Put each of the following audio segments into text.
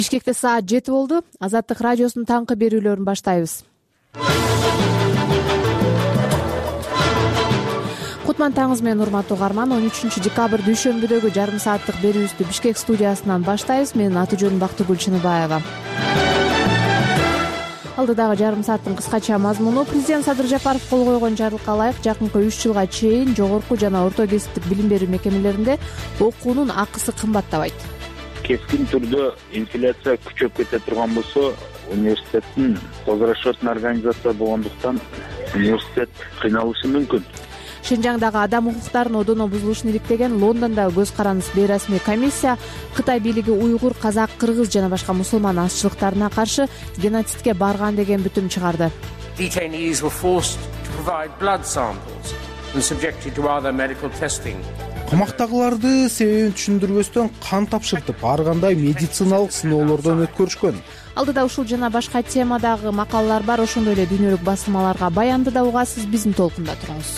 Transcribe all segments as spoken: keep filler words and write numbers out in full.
Бишкекте саат жети болду. Азаттык радиосунун таңкы берүүлөрүн баштайбыз. Кутман таңыңыз менен урматтуу угарман. он үчүнчү декабрь дүйшөмбүдөгү жарым сааттык берүүбүздү Бишкек студиясынан баштайбыз. Менин аты жөнүм Бактыгүл Чыныбаева. Алдыдагы жарым сааттын кыскача мазмуну: президент Садыр Жапаров кол койгон жарлыкка ылайык жакынкы үч жылга чейин жогорку жана орто кесиптик билим берүү мекемелеринде окуунун акысы кымбаттабайт. Кескин түрдө инфляция күчөп кете турган болсо, университеттин козгорошотун организация болгондуктан университет кыйналышы мүмкүн. Шинжаңдагы адам укуктарынын одоно бузулушун иликтеген Лондондогу көз карандысыз бейрасмий комиссия Кытай бийлиги уйгур, казак, кыргыз жана башка мусулман азчылыктарына каршы геноцидке барган деген бүтүм чыгарды. Detainees were forced to provide blood samples and subjected to other medical testing. Камактагыларды себебин түшүндүрбөстөн кан тапшыртып, ар кандай медициналык сыноолордон өткөрүшкөн. Алдыда ушул жана башка темадагы макалалар бар. Ошондой эле дүйнөлүк басылмаларга баянды да угасыз. Биздин толкунда туруңуз.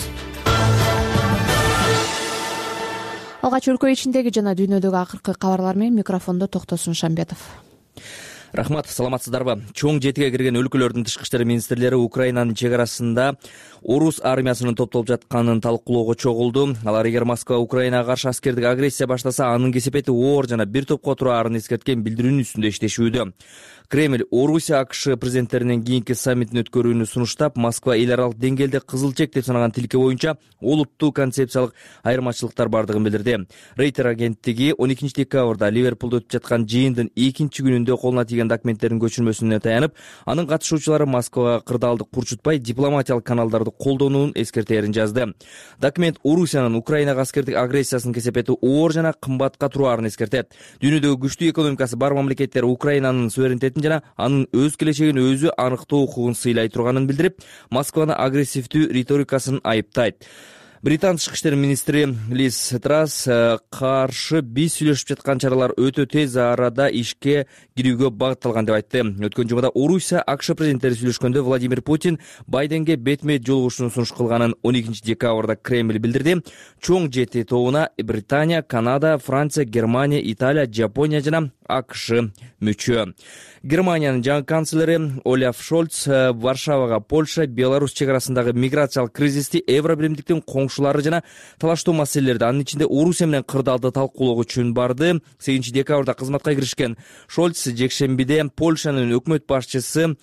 Алгач өлкө ичиндеги жана дүйнөдөгү акыркы кабарлар менен микрофондо Токтосун Шамбетов. Рахмат, саламатсыздарбы? Чоң жетиге кирген өлкөлөрдүн тышкы иштер министрлери Украинанын чек арасында орус армиясынын топтолуп жатканын талкуулоого чогулду. Алар эгер Москва Украинага каршы аскердик агрессия баштаса, анын кесепети оор жана бир топко тураарын эскерткен билдирүүнүн үстүндө иштешүүдө. Кремль Орусия АКШ президенттеринин кийинки саммитин өткөрүүнү сунуштап, Москва эл аралык деңгээлде кызыл чек деп санаган тилке боюнча олуттуу концепциялык айырмачылыктар бардыгын билдирди. Рейтер агенттиги он экинчи декабрда Ливерпулда өтүп жаткан жыйындын экинчи күнүндө колуна тийген документтердин көчүрмөсүнө таянып, анын катышуучулары Москвага кырдаалды курчутпай дипломатиялык каналдарды колдонуун эскертерин жазды. Документ Орусиянын Украинага аскердик агрессиясынын кесепети оор жана кымбатка тураарын эскертет. Дүйнөдөгү күчтүү экономикасы бар мамлекеттер Украинанын суверенитетин жана анын өз келечегин өзү аныктоо укугун сыйлай турганын билдирип, Москваны агрессивдүү риторикасын айыптайт. Британ тышкы иштер министри Лиз Трасс каршы биз сүйлөшүп жаткан чаралар өтө тез арада ишке кирүүгө багытталган деп айтты. Өткөн жумада Орусия АКШ президенттери сүйлөшкөндө Владимир Путин Байденге бетме-бет жолугушууну сунуш кылганын он экинчи декабрда Кремль билдирди. Чоң жети тобуна Британия, Канада, Франция, Германия, Италия, Жапония жана АКШ мүчө. Германиянын жаңы канцлери Оляф Шольц Варшавага Польша, Беларусь чек арасындагы миграциялык кризисти, Евробиримдиктин коңшулары жана талаштуу маселелерди, анын ичинде Орусия менен кырдаалды талкуулоо үчүн барды. сегизинчи декабрда кызматка киришкен Шольц жекшембиде Польшанын өкмөт башчысы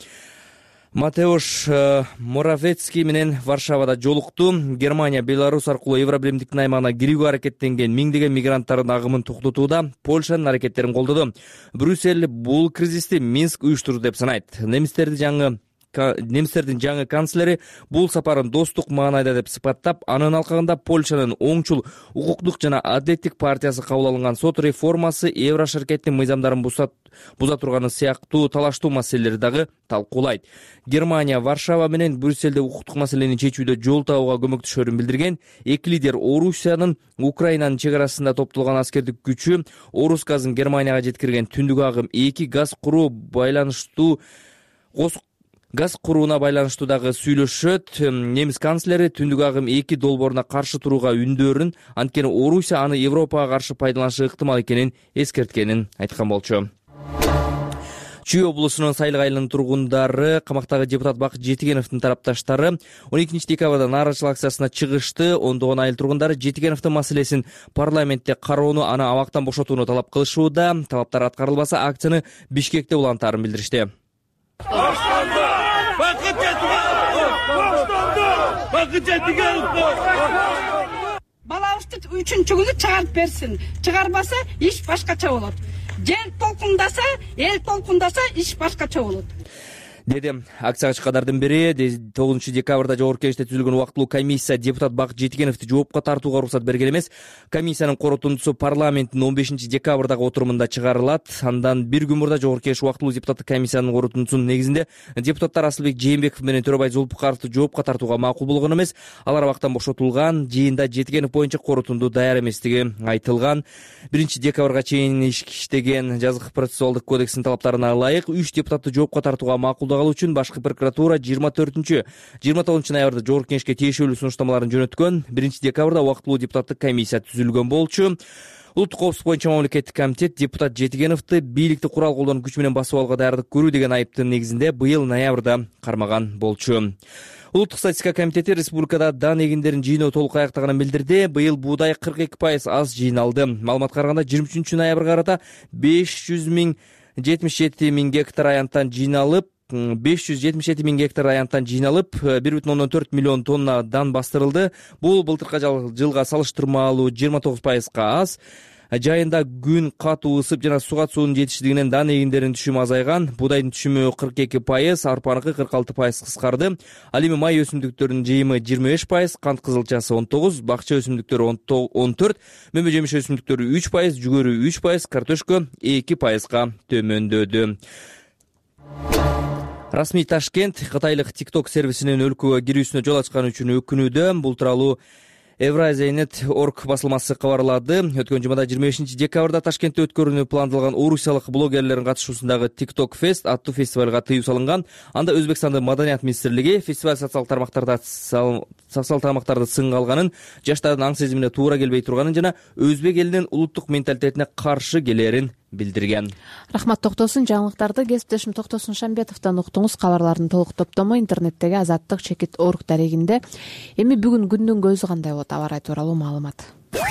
Матеуш Моравецкий менен Варшавада жолукту. Германия Беларусь аркылуу Евробиримдиктин аймагына кирүүгө аракеттенген миңдеген мигранттардын агымын токтотууда Польшанын аракеттерин колдоду. Брюссель бул кризисти Минск уюштурду деп санайт. Немистердин жаңы Немистердин жаңы канцлери бул сапарын достук маанайда деп сыпаттап, анын алкагында Польшанын оңчул укуктук жана адилеттик партиясы кабыл алынган сот реформасы Евро шаркеттин мыйзамдарын буза турганы сыяктуу талаштуу маселелери дагы талкуулайт. Германия Варшава менен Брюссельде укуктук маселени чечүүдө жол табууга көмөктөшөрүн билдирген. Эки лидер Орусиянын Украинанын чек арасында топтолгон аскердик күчү Орус газын Германияга жеткирген түндүк агым эки газ куруу байланыштуу Газ курууна байланыштуу дагы сүйлөшөт. Немис канцлери түндүк агым эки долбооруна каршы турууга үндөрүн, анткени Орусия аны Европага каршы пайдаланышы ыктымал экенин эскерткенин айткан болчу. Чүй облусунун Сайлык айылынын тургундары, камактагы депутат Бакыт Жетигеновдун тарапташтары он экинчи декабрда нааразычылык акциясына чыгышты. Ондогон айыл тургундары Жетигеновдун маселесин парламентте кароону, аны абактан бошотууну талап кылышууда. Талаптар аткарылбаса, акцияны Бишкекте улантаарын билдиришти. Балабызды үчүнчү күнү чыгарып берсин. Чыгарбаса, иш башкача болот. Жел толкундаса, эл толкундаса, иш башкача болот. деди акцияга чыккандардын бири. тогузунчу декабрда жогорку кеңеште түзүлгөн убактылуу комиссия депутат Бакыт Жетигеновду жоопко тартууга уруксат берген эмес. Комиссиянын коротундусу парламенттин он бешинчи декабрдагы отурумунда чыгарылат. Андан бир күн мурда жогорку кеңеш убактылуу депутаттык комиссиянын коротундусунун негизинде депутаттар Асылбек Жээнбеков менен Төрөбай Зулпукаровду жоопко тартууга макул болгон эмес. Алар абактан бошотулган. Жыйында Жетигенов боюнча коротунду даяр эместиги айтылган. биринчи декабрга чейин иштеген жазык процессуалдык кодексинин талаптарына ылайык үч депутатты жоопко тартууга макулдагалуу үчүн башкы прокуратура жыйырма төртүнчү жыйырма тогузунчу ноябрда жогорку кеңешке тиешелүү сунуштамаларын жөнөткөн. биринчи декабрда убактылуу депутаттык комиссия түзүлгөн болчу. Улуттук коопсуздук боюнча мамлекеттик комитет депутат Жетигеновду бийликти курал колдонуп күч менен басып алууга даярдык көрүү деген айыптын негизинде быйыл ноябрда кармаган болчу. Улуттук статистика комитети республикада дан эгиндерин жыйноо толук аяктаганын билдирди. Быйыл буудай кырк эки пайыз аз жыйналды. Маалыматка караганда жыйырма үчүнчү ноябрга карата беш жүз миң жетимиш жети миң гектар аянттан жыйналып, беш жүз жетимиш жети миң гектар аянттан жыйналып, бир бүтүн ондон төрт миллион тонна дан бастырылды. Бул былтыркы жылга салыштырмалуу жыйырма тогуз пайызга аз. Жайында күн катуу ысып жана суга суунун жетишсиздигинен дан эгиндеринин түшүмү азайган. Будайдын түшүмү кырк эки пайыз, арпаныкы кырк алты пайыз кыскарды. Ал эми май өсүмдүктөрүнүн жыйымы жыйырма беш пайыз, кант кызылчасы он тогуз, бакча өсүмдүктөрү он төрт, мөмө жемиш өсүмдүктөрү үч пайыз, жүгөрү үч пайыз, картошка эки пайызга төмөндөдү. Расмий Ташкент Кытайлык TikTok сервисинин өлкөгө кирүүсүнө жол ачканы үчүн өкүнүүдө. Бул тууралуу Евразия.нет орг басылмасы кабарлады. Өткөн жумада жыйырма бешинчи декабрда Ташкентте өткөрүүнү пландалган орусиялык блогерлердин катышуусундагы TikTok Fest аттуу фестивалга тыюу салынган. Анда Өзбекстандын Маданият министрлиги фестиваль социалдык тармактарда социалдык тармактарды сынга алганын, жаштардын аң сезимине туура келбей турганын жана өзбек элинин улуттук менталитетине каршы келерин билдирген. Рахмат Токтосун. Жаңылыктарды кесиптешим Токтосун Шамбетовдон уктуңуз. Кабарлардын толук топтому интернеттеги азаттык чекит орг дарегинде. Эми бүгүн күндүн көзү кандай болот? Аба ырайы тууралуу маалымат.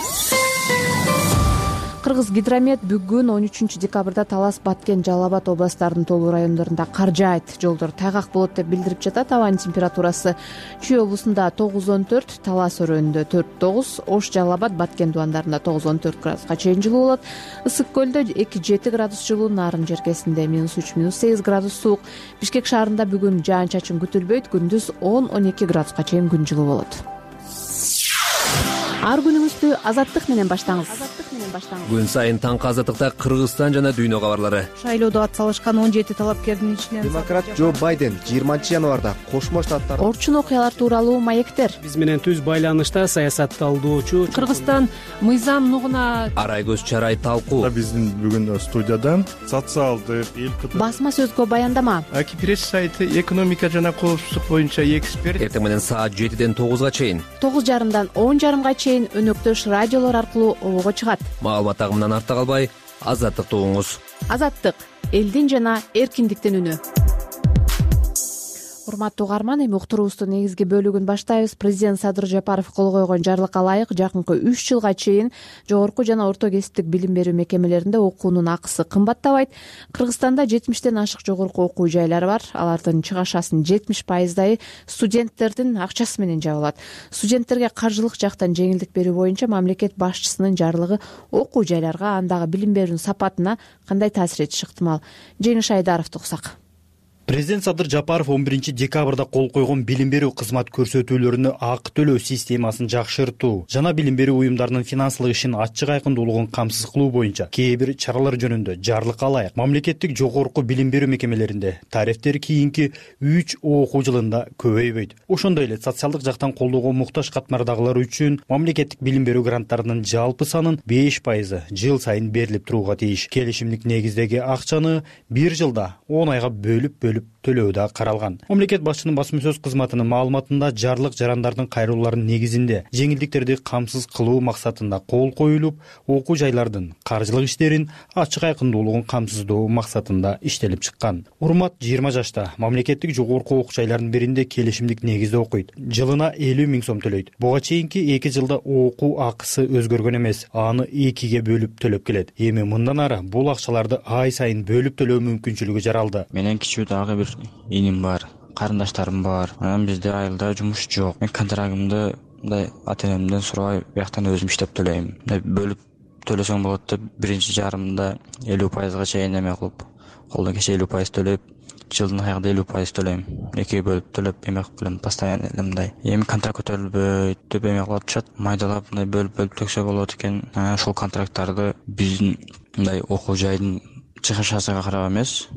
Кыргыз гидромет бүгүн он үчүнчү декабрда Талас, Баткен, Жалал Абад областарынын толуу райондорунда кар жаайт, жолдор тайгак болот деп билдирип жатат. Абанын температурасы Чүй облусунда тогуз он төрт, Талас өрөөнүндө төрт тогуз, Ош, Жалал Абад, Баткен дубандарында тогуз он төрт градуска чейин жылуу болот. Ысык көлдө эки жети градус жылуу, Нарын жеркесинде минус үч минус сегиз градус суук. Бишкек шаарында бүгүн жаан-чачын күтүлбөйт, күндүз он он эки градуска чейин күн жылуу болот. Ар күнүңүздү азаттык менен баштаңыз. Күн сайын таңкы азаттыкта Кыргызстан жана дүйнө кабарлары. Шайлоодо ат салышкан он жети талапкердин ичинен демократ Джо Байден жыйырманчы январда Кошмо Штаттар Орчун окуялар тууралуу маектер. Биз менен түз байланышта саясатталуучу Кыргызстан мыйзам нугуна Арай көз чарай талкуу. Биздин бүгүн студияда социалдык эл басма сөзгө баяндама. Кипресс сайты экономика жана коопсуздук боюнча эксперт. Эртең менен саат жетиден тогузга чейин, тогуз жарымдан он жарымга чейин өнөктөш радиолор аркылуу обого чыгат. Маалымат агымынан артта калбай, азаттыкты угуңуз. Азаттык — элдин жана эркиндиктин үнү. Урматтуу угарман, эми уктуруубуздун негизги бөлүгүн баштайбыз. Президент Садыр Жапаров кол койгон жарлыкка ылайык жакынкы үч жылга чейин жогорку жана орто кесиптик билим берүү мекемелеринде окуунун акысы кымбаттабайт. Кыргызстанда жетимиштен ашык жогорку окуу жайлары бар. Алардын чыгашасынын жетимиш пайыздайы студенттердин акчасы менен жабылат. Студенттерге каржылык жактан жеңилдик берүү боюнча мамлекет башчысынын жарлыгы окуу жайларга, андагы билим берүүнүн сапатына кандай таасир этиши ыктымал? Жеңиш Айдаровду уксак. Президент Садыр Жапаров он биринчи декабрда кол койгон билим берүү кызмат көрсөтүүлөрүнө акы төлөө системасын жакшыртуу жана билим берүү уюмдарынын финансылык ишин ачык айкындуулугун камсыз кылуу боюнча кээ бир чаралар жөнүндө жарлыкка ылайык мамлекеттик жогорку билим берүү мекемелеринде тарифтер кийинки үч окуу жылында көбөйбөйт. Ошондой эле социалдык жактан колдоого муктаж катмардагылар үчүн мамлекеттик билим берүү гранттарынын жалпы санын беш пайызы жыл сайын берилип турууга тийиш. Келишимдик негиздеги акчаны бир жылда он айга бөлүп бөлүп төлөө да каралган. Мамлекет башчынын басма сөз кызматынын маалыматында жарлык жарандардын кайрылууларынын негизинде жеңилдиктерди камсыз кылуу максатында кол коюлуп, окуу жайлардын каржылык иштерин ачык айкындуулугун камсыздоо максатында иштелип чыккан. Урмат жыйырма жашта мамлекеттик жогорку окуу жайлардын биринде келишимдик негизде окуйт. Жылына элүү миң сом төлөйт. Буга чейинки эки жылда окуу акысы өзгөргөн эмес, аны экиге бөлүп төлөп келет. Эми мындан ары бул акчаларды ай сайын бөлүп төлөө мүмкүнчүлүгү жаралды. Менен кичүү дагы бир иним бар, карындаштарым бар. Анан бизде айылда жумуш жок. Мен контрагымды мындай ата-энемден сурабай бияктан өзүм иштеп төлөйм. Бөлүп төлөсөң болот деп биринчи жарымда элүү пайызга чейин эме кылып, колдон кече элүү пайыз төлөп, жылдын аягында элүү пайыз төлөйм. Экиге бөлүп төлөп эме кылып келем, постоянно мындай. Эми контракт көтөрүлбөйт деп эме кылып атышат. Майдалап мындай бөлүп-бөлүп төксө болот экен. Ошол контракттарды биздин мындай окуу жайдын чыгышасыга карап эмес,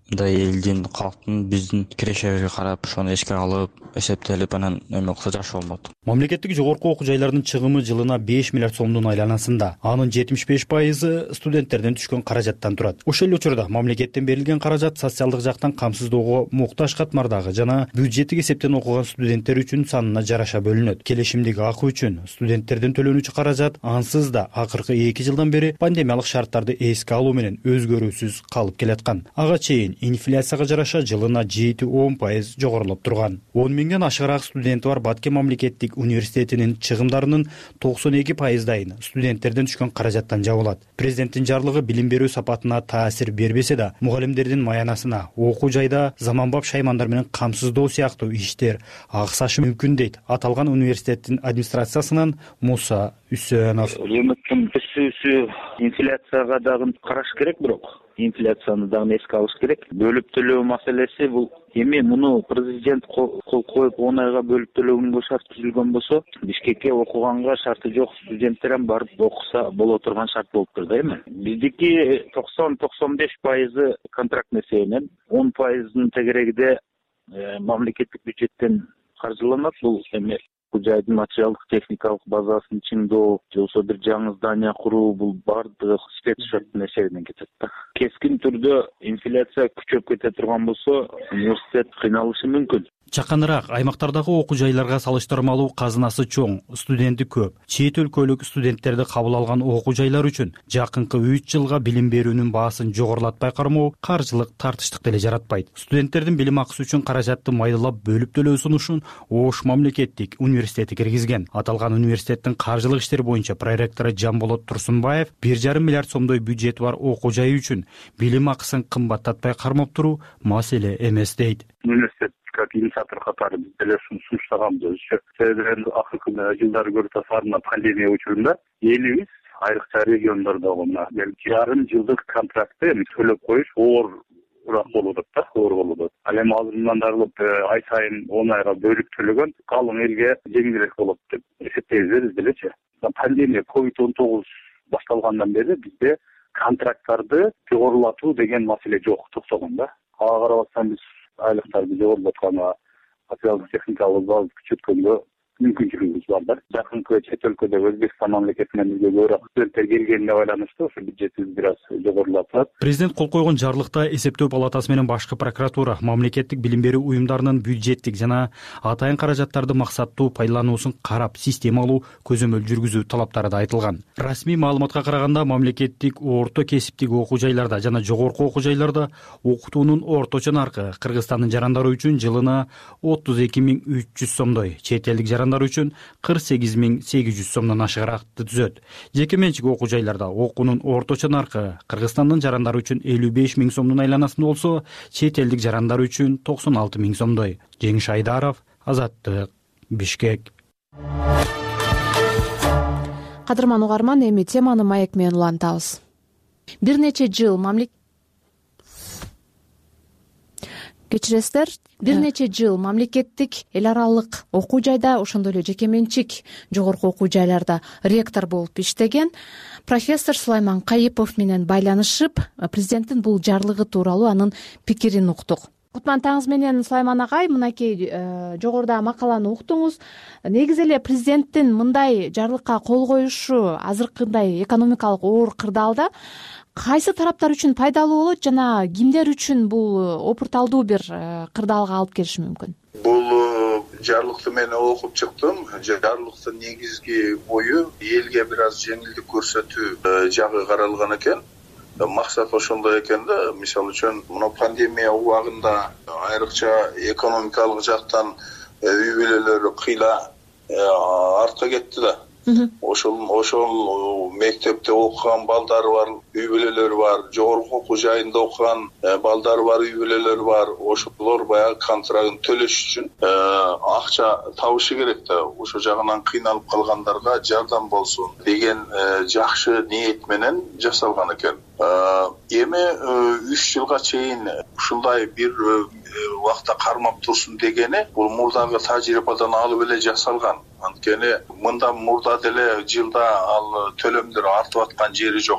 мындай элдин, калктын, биздин кирешебизге карап ошону эске алып, эсептелип анан эме кылса жакшы болмок. Мамлекеттик жогорку окуу жайлардын чыгымы жылына беш миллиард сомдун айланасында. Анын жетимиш беш пайызы студенттерден түшкөн каражаттан турат. Ошол эле учурда мамлекеттен берилген каражат социалдык жактан камсыздоого муктаж катмардагы жана бюджеттик эсептен окуган студенттер үчүн санына жараша бөлүнөт. Келишимдик акы үчүн студенттерден төлөнүүчү каражат ансыз да акыркы эки жылдан бери пандемиялык шарттарды эске алуу менен өзгөрүүсүз калып келаткан. Ага чейин инфляцияга жараша жылына жети он пайыз жогорулуп турган. он миңден ашыгыраак студенти бар Баткен мамлекеттик университетинин чыгымдарынын токсон эки пайыздайын студенттерден түшкөн каражаттан жабылат. Президенттин жарлыгы билим берүү сапатына таасир бербесе да, мугалимдердин маянасына, окуу жайда заманбап шаймандар менен камсыздоо сыяктуу иштер аксашы мүмкүн дейт аталган университеттин администрациясынан Муса Үсөнов. Өкмөттүн өсүүсү инфляцияга дагы караш керек, бирок инфляцияны дагы эске алыш керек. Бөлүп төлөө маселеси бул эми муну президент кол коюп он айга бөлүп төлөгөнгө шарт түзүлгөн болсо, Бишкекке окуганга шарты жок студенттер ham барып окуса боло турган шарт болуп тур да эми. Биздики токсон токсон беш пайызы контракт эсебинен, он пайыздын тегерегиде мамлекеттик бюджеттен каржыланат. Бул эми бул жайдын материалдык техникалык базасын чыңдоо, же болбосо бир жаңы здание куруу, бул баардыгы спецшоттун эсебинен кетет да. Кескин түрдө инфляция күчөп кете турган болсо, университет кыйналышы мүмкүн. Чаканыраак аймактардагы окуу жайларга салыштырмалуу казынасы чоң, студенти көп. Чет өлкөлүк студенттерди кабыл алган окуу жайлар үчүн жакынкы үч жылга билим берүүнүн баасын жогорулатпай кармоо каржылык тартыштык деле жаратпайт. Студенттердин билим акысы үчүн каражатты майдалап бөлүп төлөө сунушун Ош мамлекеттик университети киргизген. Аталган университеттин каржылык иштери боюнча проректору Жамболот Турсунбаев бир жарым миллиард сомдой бюджети бар окуу жайы үчүн билим акысын кымбаттатпай кармап туруу маселе эмес дейт. Университет как инициатор катары биз деле ушуну сунуштаганбыз. Себеби акыркы жылдары көрүп атасыздар, пандемия учурунда элибиз айрыкча региондордогу мына жарым жылдык контрактты төлөп коюш оорураак болуп атат да, оор болуп атат. Ал эми азырынан дагы ай сайын он айга бөлүп төлөгөн калың элге жеңилирээк болот деп эсептейбиз биз делечи. Пандемия ковид он тогуз башталгандан бери бизде контракттарды жогорулатуу деген маселе жок, токтогон да. Ага карабастан биз айлыктарды жогорулатканга, материалдык техникалык базаны күчөткөнгө мүмкүнчүлүгүбүз бар да. Жакынкы чет өлкөдө Өзбекстан мамлекетинен бизге көбүрөөк студенттер келгенине байланыштуу ошо бюджетибиз бир аз жогорулатат. Президент кол койгон жарлыкта эсептөө палатасы менен башкы прокуратура мамлекеттик билим берүү уюмдарынын бюджеттик жана атайын каражаттарды максаттуу пайдалануусун карап, системалуу көзөмөл жүргүзүү талаптары да айтылган. Расмий маалыматка караганда мамлекеттик орто кесиптик окуу жайларда жана жогорку окуу жайларда окутуунун орточо наркы Кыргызстандын жарандары үчүн жылына отуз эки миң үч жүз сомдой, чет элдик жарандар үчүн кырк сегиз миң сегиз жүз сомдон ашыгыраакты түзөт. Жеке менчик окуу жайларда окуунун орточо наркы Кыргызстандын жарандары үчүн элүү беш миң сомдун айланасында болсо, чет элдик жарандар үчүн токсон алты миң сомдой. Жеңиш Айдаров, Азаттык, Бишкек. Кадырман угарман, эми теманы маек менен улантабыз. Бир нече жыл мамлекет Кечиресиздер, бир нече жыл мамлекеттик эл аралык окуу жайда, ошондой эле жеке менчик жогорку окуу жайларда ректор болуп иштеген профессор Сулайман Кайыпов менен байланышып, президенттин бул жарлыгы тууралуу анын пикирин уктук. Кутман таңыз менен Сулайман агай, мынакей жогоруда макаланы уктуңуз. Негизи эле президенттин мындай жарлыкка кол коюшу азыркындай экономикалык оор кырдаалда кайсы тараптар үчүн пайдалуу болот жана кимдер үчүн бул опурталдуу бир кырдаалга алып келиши мүмкүн? Бул жарлыкты мен окуп чыктым. Жарлыктын негизги ою элге бир аз жеңилдик көрсөтүү жагы каралган экен. Максат ошондой экен да. Мисалы үчүн, мына пандемия убагында айрыкча экономикалык жактан үй бүлөлөр кыйла артка кетти да. Ошол ошол мектепте окуган балдары бар, үй бүлөлөр бар, жогорку окуу жайында окуган балдары бар, үй бүлөлөр бар. Ошолор баягы контрагын төлөш үчүн акча табышы керек да. Ошо жагынан кыйналып калгандарга жардам болсун деген жакшы ниет менен жасалган экен. Эми үч жылга чейин ушундай бир убакта кармап турсун дегени бул мурдагы тажрыйбадан алып эле жасалган. Анткени мындан мурда деле жылда ал төлөмдөр артып аткан жери жок да.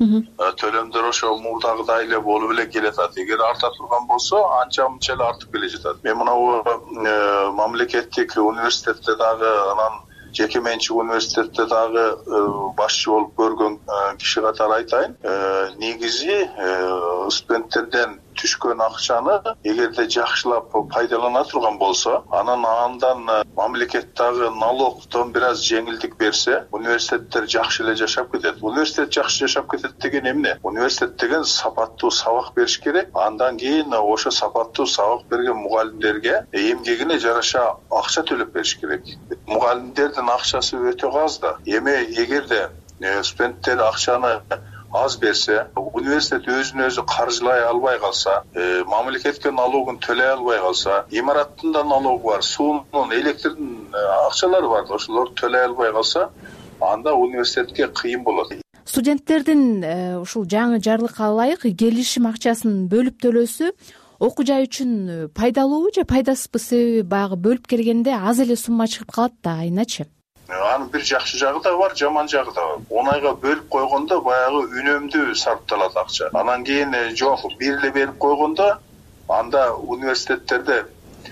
төлөмдөр ошо мурдагыдай эле болуп эле келатат. Эгер арта турган болсо анча мынча эле артып келе жатат. Мен мынабу мамлекеттик университетте дагы анан жеке менчик университетте дагы башчы болуп көргөн киши катары айтайын. Негизи студенттерден түшкөн акчаны эгерде жакшылап пайдалана турган болсо, анан андан мамлекет дагы налогдон бир аз жеңилдик берсе, университеттер жакшы эле жашап кетет. Университет жакшы жашап кетет деген эмне? Университет деген сапаттуу сабак бериш керек. Андан кийин ошо сапаттуу сабак берген мугалимдерге эмгегине жараша акча төлөп бериш керек. Мугалимдердин акчасы өтө аз да. Эми эгерде студенттер акчаны аз берсе, университет өзүн өзү каржылай албай калса, мамлекетке налогун төлөй албай калса, имараттын да налогу бар, суунун, электрдин акчалары бар, ошолорду төлөй албай калса, анда университетке кыйын болот. Студенттердин ушул жаңы жарлыкка ылайык келишим акчасын бөлүп төлөөсү окуу жай үчүн пайдалуубу же пайдасызбы? Себеби баягы бөлүп келгенде аз эле сумма чыгып калат да, айначы. Анын бир жакшы жагы да бар, жаман жагы да бар. Он айга бөлүп койгондо баягы үнөмдүү сарпталат акча. Анан кийин жок, бир эле берип койгондо анда университеттерде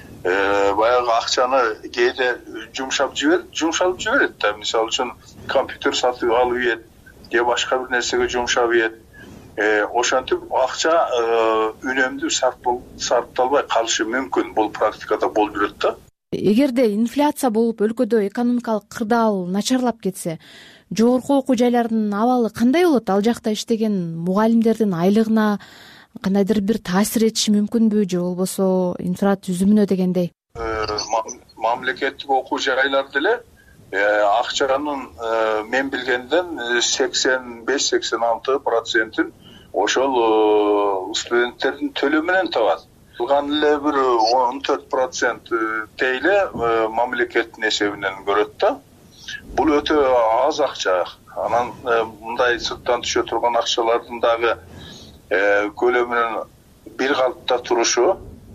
баягы акчаны кээде жумшап жиберет, жумшалып жиберет да. Мисалы үчүн компьютер сатып алып ийет, же башка бир нерсеге жумшап ийет. Ошентип акча үнөмдүү сарпталбай калышы мүмкүн. Бул практикада болуп жүрөт да. Эгерде инфляция болуп өлкөдө экономикалык кырдаал начарлап кетсе, жогорку окуу жайлардын абалы кандай болот? Ал жакта иштеген мугалимдердин айлыгына кандайдыр бир таасир этиши мүмкүнбү, же болбосо инфратүзүмүнө дегендей? Мамлекеттик окуу жайлар деле акчанын мен билгенден сексен беш сексен алты процентин ошол студенттердин төлөмүнөн табат. Калган эле бир он төрт процент тейле мамлекеттин эсебинен көрөт да. Бул өтө аз акча. Анан мындай сырттан түшө турган акчалардын дагы көлөмүнүн бир калыпта турушу,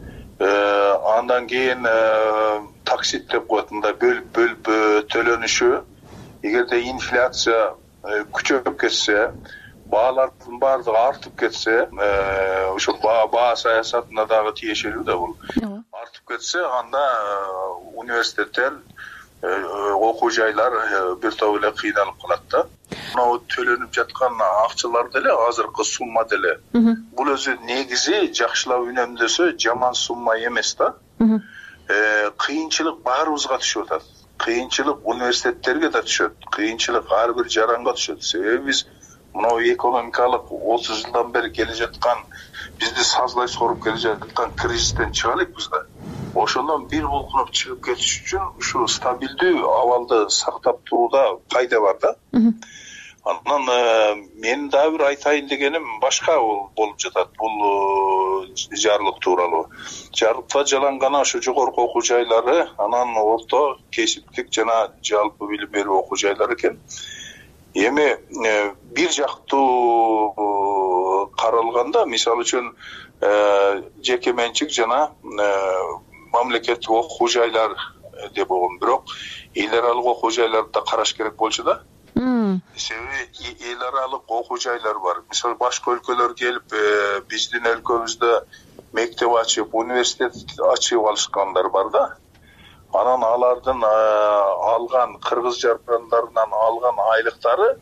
андан кийин таксит деп коет, мындай бөлүп бөлүп төлөнүшү, эгерде инфляция күчөп кетсе, баалардын баардыгы артып кетсе, ошо баа саясатына дагы тиешелүү да бул. Артып кетсе, анда университеттер, окуу жайлар бир топ эле кыйналып калат да. Мына төлөнүп жаткан акчалар деле, азыркы сумма деле, бул өзү негизи жакшылап үнөмдөсө жаман сумма эмес да. Кыйынчылык баарыбызга түшүп атат. Кыйынчылык университеттерге да түшөт. Кыйынчылык ар бир жаранга түшөт. Себеби биз мына экономикалык отуз жылдан бери келе жаткан, бизди сазлай соруп келе жаткан кризистен чыга элекпиз да. Ошондон бир булкунуп чыгып кетиш үчүн ушу стабилдүү абалды сактап турууда пайда бар да. Анан мен дагы бир айтайын дегеним башка болуп жатат бул жарлык тууралуу. Жарлыкта жаланган ошо жогорку окуу жайлары, анан орто, кесиптик жана жалпы билим берүү окуу жайлары экен. Эми бир жактуу каралганда, мисалы үчүн жеке менчик жана мамлекеттик окуу жайлар деп койгон, бирок эл аралык окуу жайларды да караш керек болчу да. Себеби эл аралык окуу жайлар бар. Мисалы башка өлкөлөр келип, биздин өлкөбүздө мектеп ачып, университет ачып алышкандар бар да. Анан алардын алган кыргыз жарандарынан алган айлыктары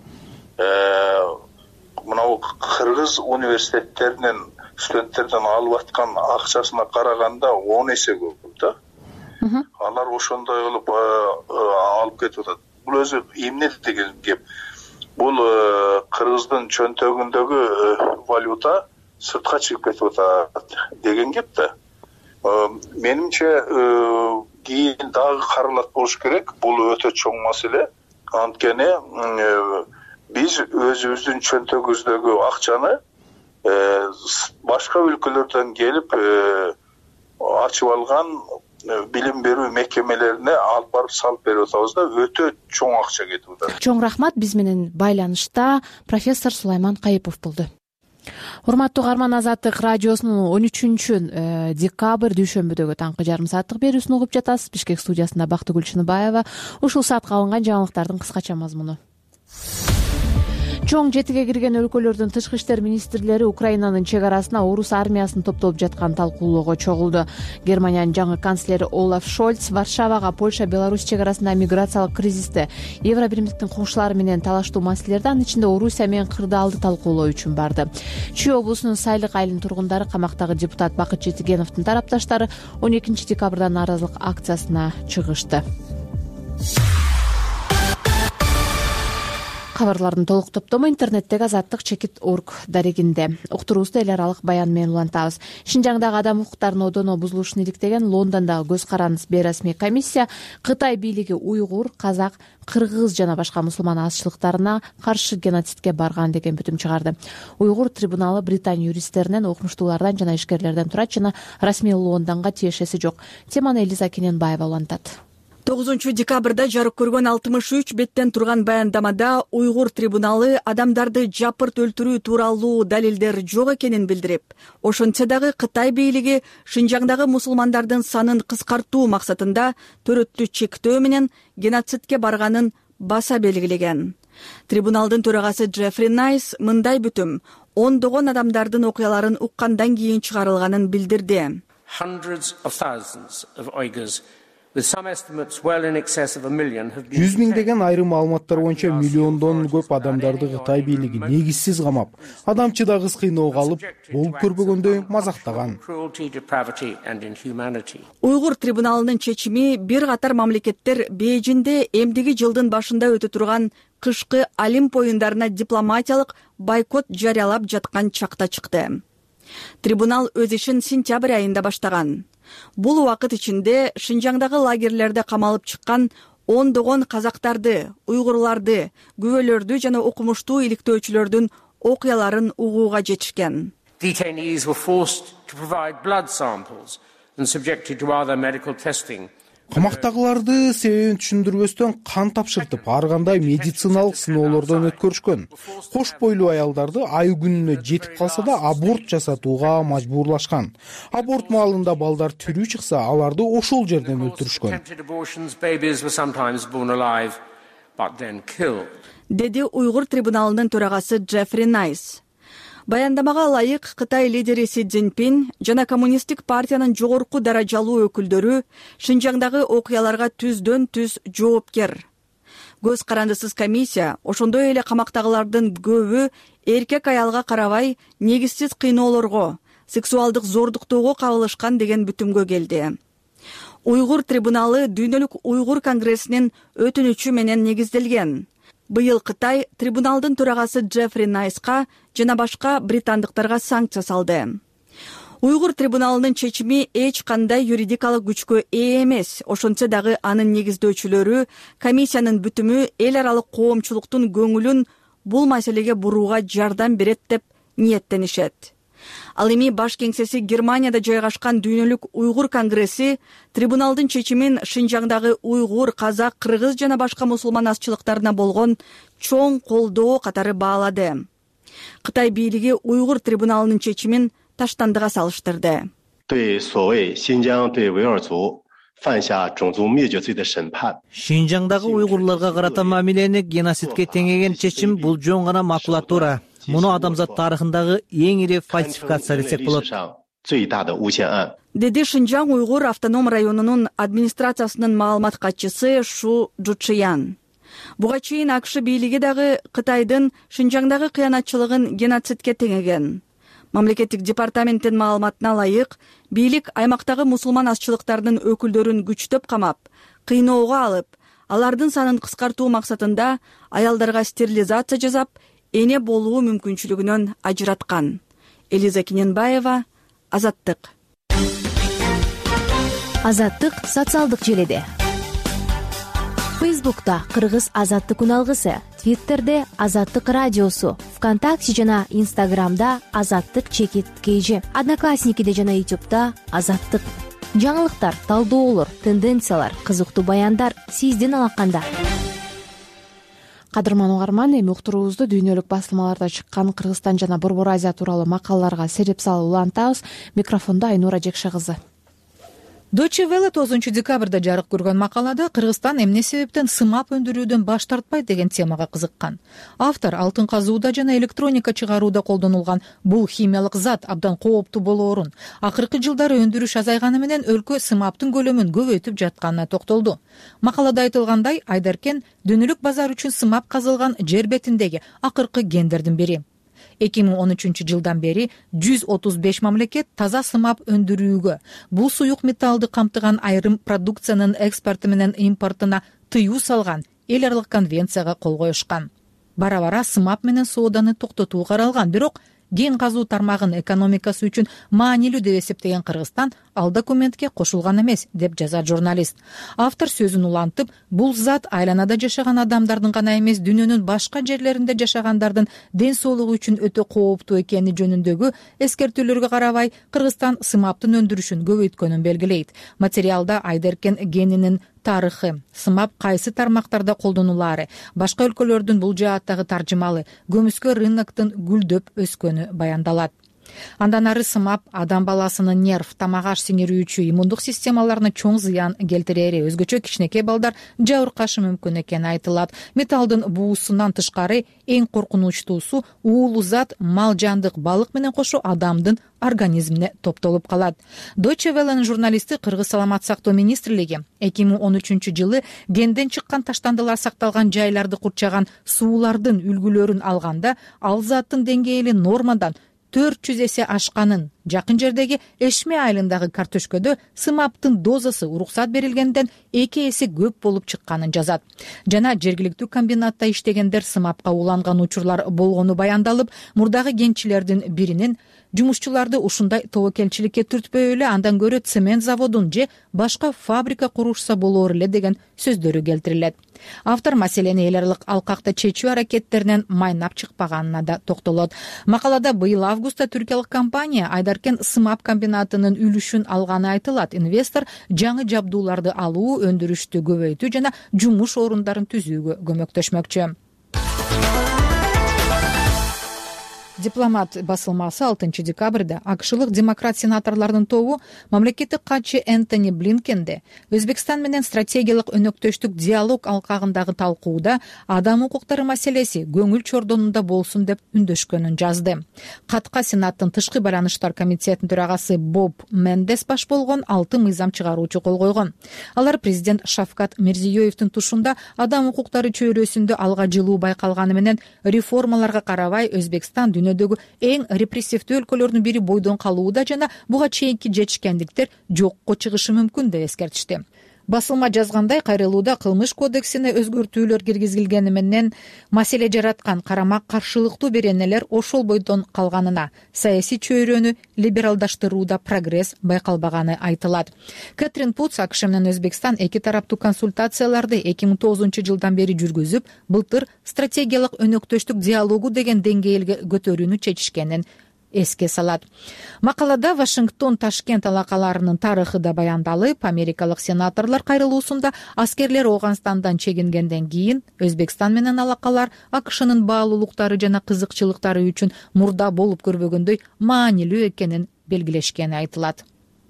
мына кыргыз университеттеринин студенттерден алып аткан акчасына караганда он эсе көп да. Алар ошондой кылып алып кетип атат. Бул өзү эмне деген кеп. Бул кыргыздын чөнтөгүндөгү валюта сыртка чыгып кетип атат деген кеп да. Менимче кийин дагы каралат болуш керек. Бул өтө чоң маселе. Анткени биз өзүбүздүн чөнтөгүбүздөгү акчаны башка өлкөлөрдөн келип ачып алган билим берүү мекемелерине алып барып салып берип атабыз да, өтө чоң акча кетип атат. Чоң рахмат. Биз менен байланышта профессор Сулайман Кайыпов болду. Урматтуу Карман Азаттык радиосунун он үчүнчү декабрь дүйшөмбүдөгү таңкы жарым сааттык берүүсүн угуп жатасыз. Бишкек студиясында Бактыгүл Чыныбаева. Ушул саатка алынган жаңылыктардын кыскача мазмуну. чоң жетиге кирген өлкөлөрдүн тышкы иштер министрлери Украинанын чек арасына орус армиясын топтолуп жатканын талкуулоого чогулду. Германиянын жаңы канцлери Олаф Шольц Варшавага Польша Беларусь чек арасында миграциялык кризисти, Евробиримдиктин кошулары менен талаштуу маселелерди, анын ичинде Орусия менен кырдаалды талкуулоо үчүн барды. Чүй облусунун Сайлык айылынын тургундары камактагы депутат Бакыт Жетигеновдун тарапташтары он экинчи декабрда нааразылык акциясына чыгышты. Кабарлардын толук топтому интернеттеги азаттык чекит точка орг дарегинде. Уктуруубузду эл аралык баян менен улантабыз. Шинжаңдагы адам укуктарын одоно бузулушун иликтеген Лондондогу көз карандыс бейрасмий комиссия Кытай бийлиги уйгур, казак, кыргыз жана башка мусулман азчылыктарына каршы геноцидке барган деген бүтүм чыгарды. Уйгур трибуналы Британия юристтеринен, окумуштуулардан жана ишкерлерден турат жана расмий Лондонго тиешеси жок. Теманы Элиза Кененбаева улантат. тогузунчу декабрда жарык көргөн алтымыш үч беттен турган баяндамада уйгур трибуналы адамдарды жапырт өлтүрүү тууралуу далилдер жок экенин билдирип, ошентсе дагы Кытай бийлиги Шинжаңдагы мусулмандардын санын кыскартуу максатында төрөттү чектөө менен геноцидке барганын баса белгилеген. Трибуналдын төрагасы Джеффри Найс мындай бүтүм ондогон адамдардын окуяларын уккандан кийин чыгарылганын билдирди. жүз миңдеген айрым маалыматтар боюнча миллиондон көп адамдарды Кытай бийлиги негизсиз камап, адамчыдагыс кыйноого алып, болуп көрбөгөндөй мазактаган. Уйгур трибуналынын чечими бир катар мамлекеттер Бейжинде эмдиги жылдын башында өтө турган кышкы Олимп оюндарына дипломатиялык бойкот жарыялап жаткан чакта чыкты. Трибунал өз ишин сентябрь айында баштаган. Бул убакыт ичинде Шинжаңдагы лагерлерде камалып чыккан ондогон казактарды, уйгурларды, күбөлөрдү жана окумуштуу иликтөөчүлөрдүн окуяларын угууга жетишкен. Detainees were forced to provide blood samples and subjected to other medical testing. Камактагыларды себебин түшүндүрбөстөн кан тапшыртып, ар кандай медициналык сыноолордон өткөрүшкөн. Кош бойлуу аялдарды ай күнүнө жетип калса да аборт жасатууга мажбурлашкан. Аборт маалында балдар тирүү чыкса, аларды ошол жерден өлтүрүшкөн. Деди уйгур трибуналынын төрагасы Джеффри Найс. Баяндамага ылайык Кытай лидери Си Цзиньпин жана коммунисттик партиянын жогорку даражалуу өкүлдөрү Шинжаңдагы окуяларга түздөн түз жоопкер. Көз карандысыз комиссия ошондой эле камактагылардын көбү эркек аялга карабай негизсиз кыйноолорго, сексуалдык зордуктоого кабылышкан деген бүтүмгө келди. Уйгур трибуналы Дүйнөлүк уйгур конгрессинин өтүнүчү менен негизделген. Быйыл Кытай трибуналдын төрагасы Джеффри Найска жана башка британдыктарга санкция салды. Уйгур трибуналынын чечими эч кандай юридикалык күчкө ээ эмес, ошентсе дагы анын негиздөөчүлөрү комиссиянын бүтүмү эл аралык коомчулуктун көңүлүн бул маселеге бурууга жардам берет деп ниеттенишет. Ал эми баш кеңсеси Германияда жайгашкан Дүйнөлүк уйгур конгресси трибуналдын чечимин Шинжаңдагы уйгур, казак, кыргыз жана башка мусулман азчылыктарына болгон чоң колдоо катары баалады. Кытай бийлиги уйгур трибуналынын чечимин таштандыга салыштырды. Шинжаңдагы уйгурларга карата мамилени геноцидке теңеген чечим бул жөн гана макулатура. Муну адамзат тарыхындагы эң ири фальсификация десек болот. Деди Шинжаң уйгур автоном районунун администрациясынын маалымат катчысы Шу Жучиян. Буга чейин АКШ бийлиги дагы Кытайдын Шинжаңдагы кыянатчылыгын геноцидке теңеген. Мамлекеттик департаменттин маалыматына ылайык, бийлик аймактагы мусулман азчылыктарынын өкүлдөрүн күчтөп камап, кыйноого алып, алардын санын кыскартуу максатында аялдарга стерилизация жасап, эне болуу мүмкүнчүлүгүнөн ажыраткан. Элиза Кененбаева, Азаттык. Азаттык социалдык желеде. Фейсбукта Кыргыз Азаттык үналгысы, Твиттерде Азаттык радиосу, ВКонтакте жана Инстаграмда Азаттык чекит кейжи, Одноклассникиде жана Ютубта Азаттык. Жаңылыктар, талдоолор, тенденциялар, кызыктуу баяндар сиздин алаканда. Кадырман угарман, эми уктуруубузду дүйнөлүк басылмаларда чыккан Кыргызстан жана Борбор Азия тууралуу макалаларга сереп салып улантабыз. Микрофондо Айнура Жекше кызы. Deutsche Welle тогузунчу декабрда жарык көргөн макалада Кыргызстан эмне себептен сымап өндүрүүдөн баш тартпайт деген темага кызыккан. Автор алтын казууда жана электроника чыгарууда колдонулган бул химиялык зат абдан кооптуу болоорун, акыркы жылдары өндүрүш азайганы менен өлкө сымаптын көлөмүн көбөйтүп жатканына токтолду. Макалада айтылгандай, Айдаркен дүйнөлүк базар үчүн сымап казылган жер бетиндеги акыркы гендердин бири. эки миң он үчүнчү жылдан бери жүз отуз беш мамлекет таза сымап өндүрүүгө, бул суюк металлды камтыган айрым продукциянын экспорту менен импортуна тыюу салган эл аралык конвенцияга кол коюшкан. Бара бара сымап менен сооданы токтотуу каралган, бирок ген казуу тармагын экономикасы үчүн маанилүү деп эсептеген Кыргызстан ал документке кошулган эмес, деп жазат журналист. Автор сөзүн улантып, бул зат айланада жашаган адамдардын гана эмес, дүйнөнүн башка жерлеринде жашагандардын ден соолугу үчүн өтө кооптуу экени жөнүндөгү эскертүүлөргө карабай, Кыргызстан сымаптын өндүрүшүн көбөйткөнүн белгилейт. Материалда Айдаркен генинин тарыхы, сымап кайсы тармактарда колдонулаары, башка өлкөлөрдүн бул жааттагы таржымалы, көмүскө рыноктун гүлдөп өскөнү баяндалат. Андан ары сымап адам баласынын нерв, тамак аш сиңирүүчү иммундук системаларына чоң зыян келтирери, өзгөчө кичинекей балдар жабыркашы мүмкүн экени айтылат. Металлдын буусунан тышкары эң коркунучтуусу уулуу зат мал жандык балык менен кошо адамдын организмине топтолуп калат. Deutsche Welle'нин журналисти Кыргыз саламат сактоо министрлиги эки миң он үчүнчү жылы генден чыккан таштандылар сакталган жайларды курчаган суулардын үлгүлөрүн алганда, ал заттын деңгээли нормадан төрт жүз эсе ашканын, жакын жердеги Эшме айылындагы картөшкөдө сымаптын дозасы уруксат берилгенден эки эсе көп болуп чыкканын жазат. Жана жергиликтүү комбинатта иштегендер сымапка уланган учурлар болгону баяндалып, мурдагы кентчилердин биринин жумушчуларды ушундай тобокелчиликке түртпөй эле андан көрө цемент заводун же башка фабрика курушса болор эле деген сөздөрү келтирилет. Автор маселени эл аралык алкакта чечүү аракеттеринен майнап чыкпаганына да токтолот. Макалада быйыл августта түркиялык компания Айдаркен сымап комбинатынын үлүшүн алганы айтылат. Инвестор жаңы жабдууларды алуу, өндүрүштү көбөйтүү жана жумуш орундарын түзүүгө көмөктөшмөкчү. Дипломат басылмасы алтынчы декабрда акшылык демократ сенаторлордун тобу мамлекеттик катчы Энтони Блинкенде Өзбекстан менен стратегиялык өнөктөштүк диалог алкагындагы талкууда адам укуктары маселеси көңүл чордонунда болсун деп үндөшкөнүн жазды. Катка Сенаттын тышкы байланыштар комитетинин төрагасы Боб Мендес баш болгон алты мыйзам чыгаруучу кол койгон. Алар президент Шавкат Мирзиёевдин тушунда адам укуктары чөйрөсүндө алга жылуу байкалганы менен реформаларга карабай Өзбекстан дүйнөдөгү эң репрессивдүү өлкөлөрдүн бири бойдон калууда жана буга чейинки жетишкендиктер жокко чыгышы мүмкүн деп эскертишти. Басылма жазгандай, кайрылууда кылмыш кодексине өзгөртүүлөр киргизилгени менен маселе жараткан карама каршылыктуу беренелер ошол бойдон калганына, саясий чөйрөнү либералдаштырууда прогресс байкалбаганы айтылат. Кэтрин Путс АКШ менен Өзбекстан эки тараптуу консультацияларды эки миң тогузунчу жылдан бери жүргүзүп, былтыр стратегиялык өнөктөштүк диалогу деген деңгээлге көтөрүүнү чечишкенин эске салат. Макалада Вашингтон Ташкент алакаларынын тарыхы да баяндалып, америкалык сенаторлор кайрылуусунда аскерлер Ооганстандан чегингенден кийин Өзбекстан менен алакалар АКШнын баалуулуктары жана кызыкчылыктары үчүн мурда болуп көрбөгөндөй маанилүү экенин белгилешкени айтылат.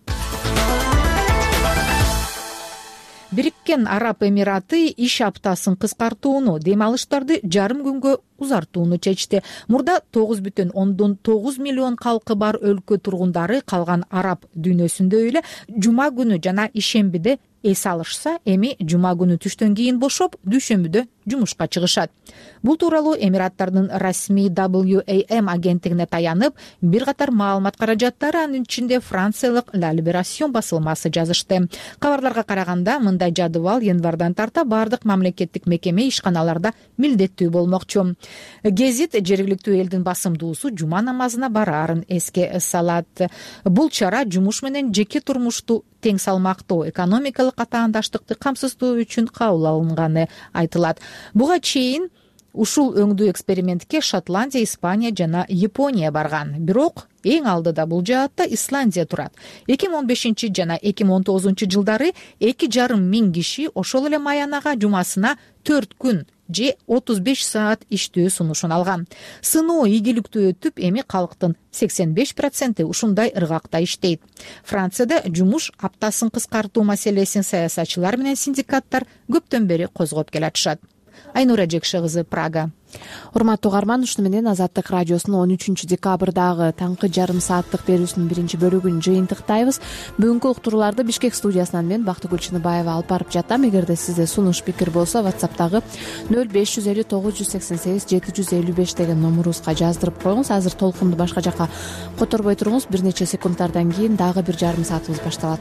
Бириккен Араб Эмираты иш аптасын кыскартууну, дем алыштарды жарым күнгө узартууну чечти. Мурда тогуз бүтүн ондон тогуз миллион калкы бар өлкө тургундары калган араб дүйнөсүндө эле жума күнү жана ишембиде эс алышса, эми жума күнү түштөн кийин бошоп, дүйшөмбүдө жумушка чыгышат. Бул тууралуу Эмираттардын расмий дабл ю эй эм агенттигине таянып, бир катар маалымат каражаттары, анын ичинде франциялык La Libération басылмасы жазышты. Кабарларга караганда, мындай жадыбал январдан тарта бардык мамлекеттик мекеме ишканаларда милдеттүү болмокчу. Гезит жергиликтүү элдин басымдуусу жума намазына бараарын эске салат. Бул чара жумуш менен жеке турмушту тең салмактуу, экономикалык катаандаштыкты камсыздоо үчүн кабыл алынганы айтылат. Буга чейин ушул өңдүү экспериментке Шотландия, Испания жана Япония барган. Бирок эң алдыда бул жаатта Исландия турат. эки миң он бешинчи жана эки миң он тогузунчу жылдары эки жарым миң киши ошол эле маянага жумасына төрт күн же отуз беш саат иштөө сунушун алган. Сыноо ийгиликтүү өтүп, эми калктын сексен беш проценти ушундай ыргакта иштейт. Францияда жумуш аптасын кыскартуу маселесин саясатчылар менен синдикаттар көптөн бери козгоп келатышат. Айнура Жекше кызы, Прага. Урматтуу угарман, ушуну менен Азаттык радиосунун он үчүнчү декабрдагы таңкы жарым сааттык берүүсүнүн биринчи бөлүгүн жыйынтыктайбыз. Бүгүнкү уктурууларды Бишкек студиясынан мен Бактыгүл Чыныбаева алып барып жатам. Эгерде сизде сунуш пикир болсо, WhatsApp'тагы нөл беш жүз элүү тогуз жүз сексен сегиз жети жүз элүү беш деген номурубузга жаздырып коюңуз. Азыр толкунду башка жака которбой туруңуз. Бир нече секундтардан кийин дагы бир жарым саатыбыз башталат.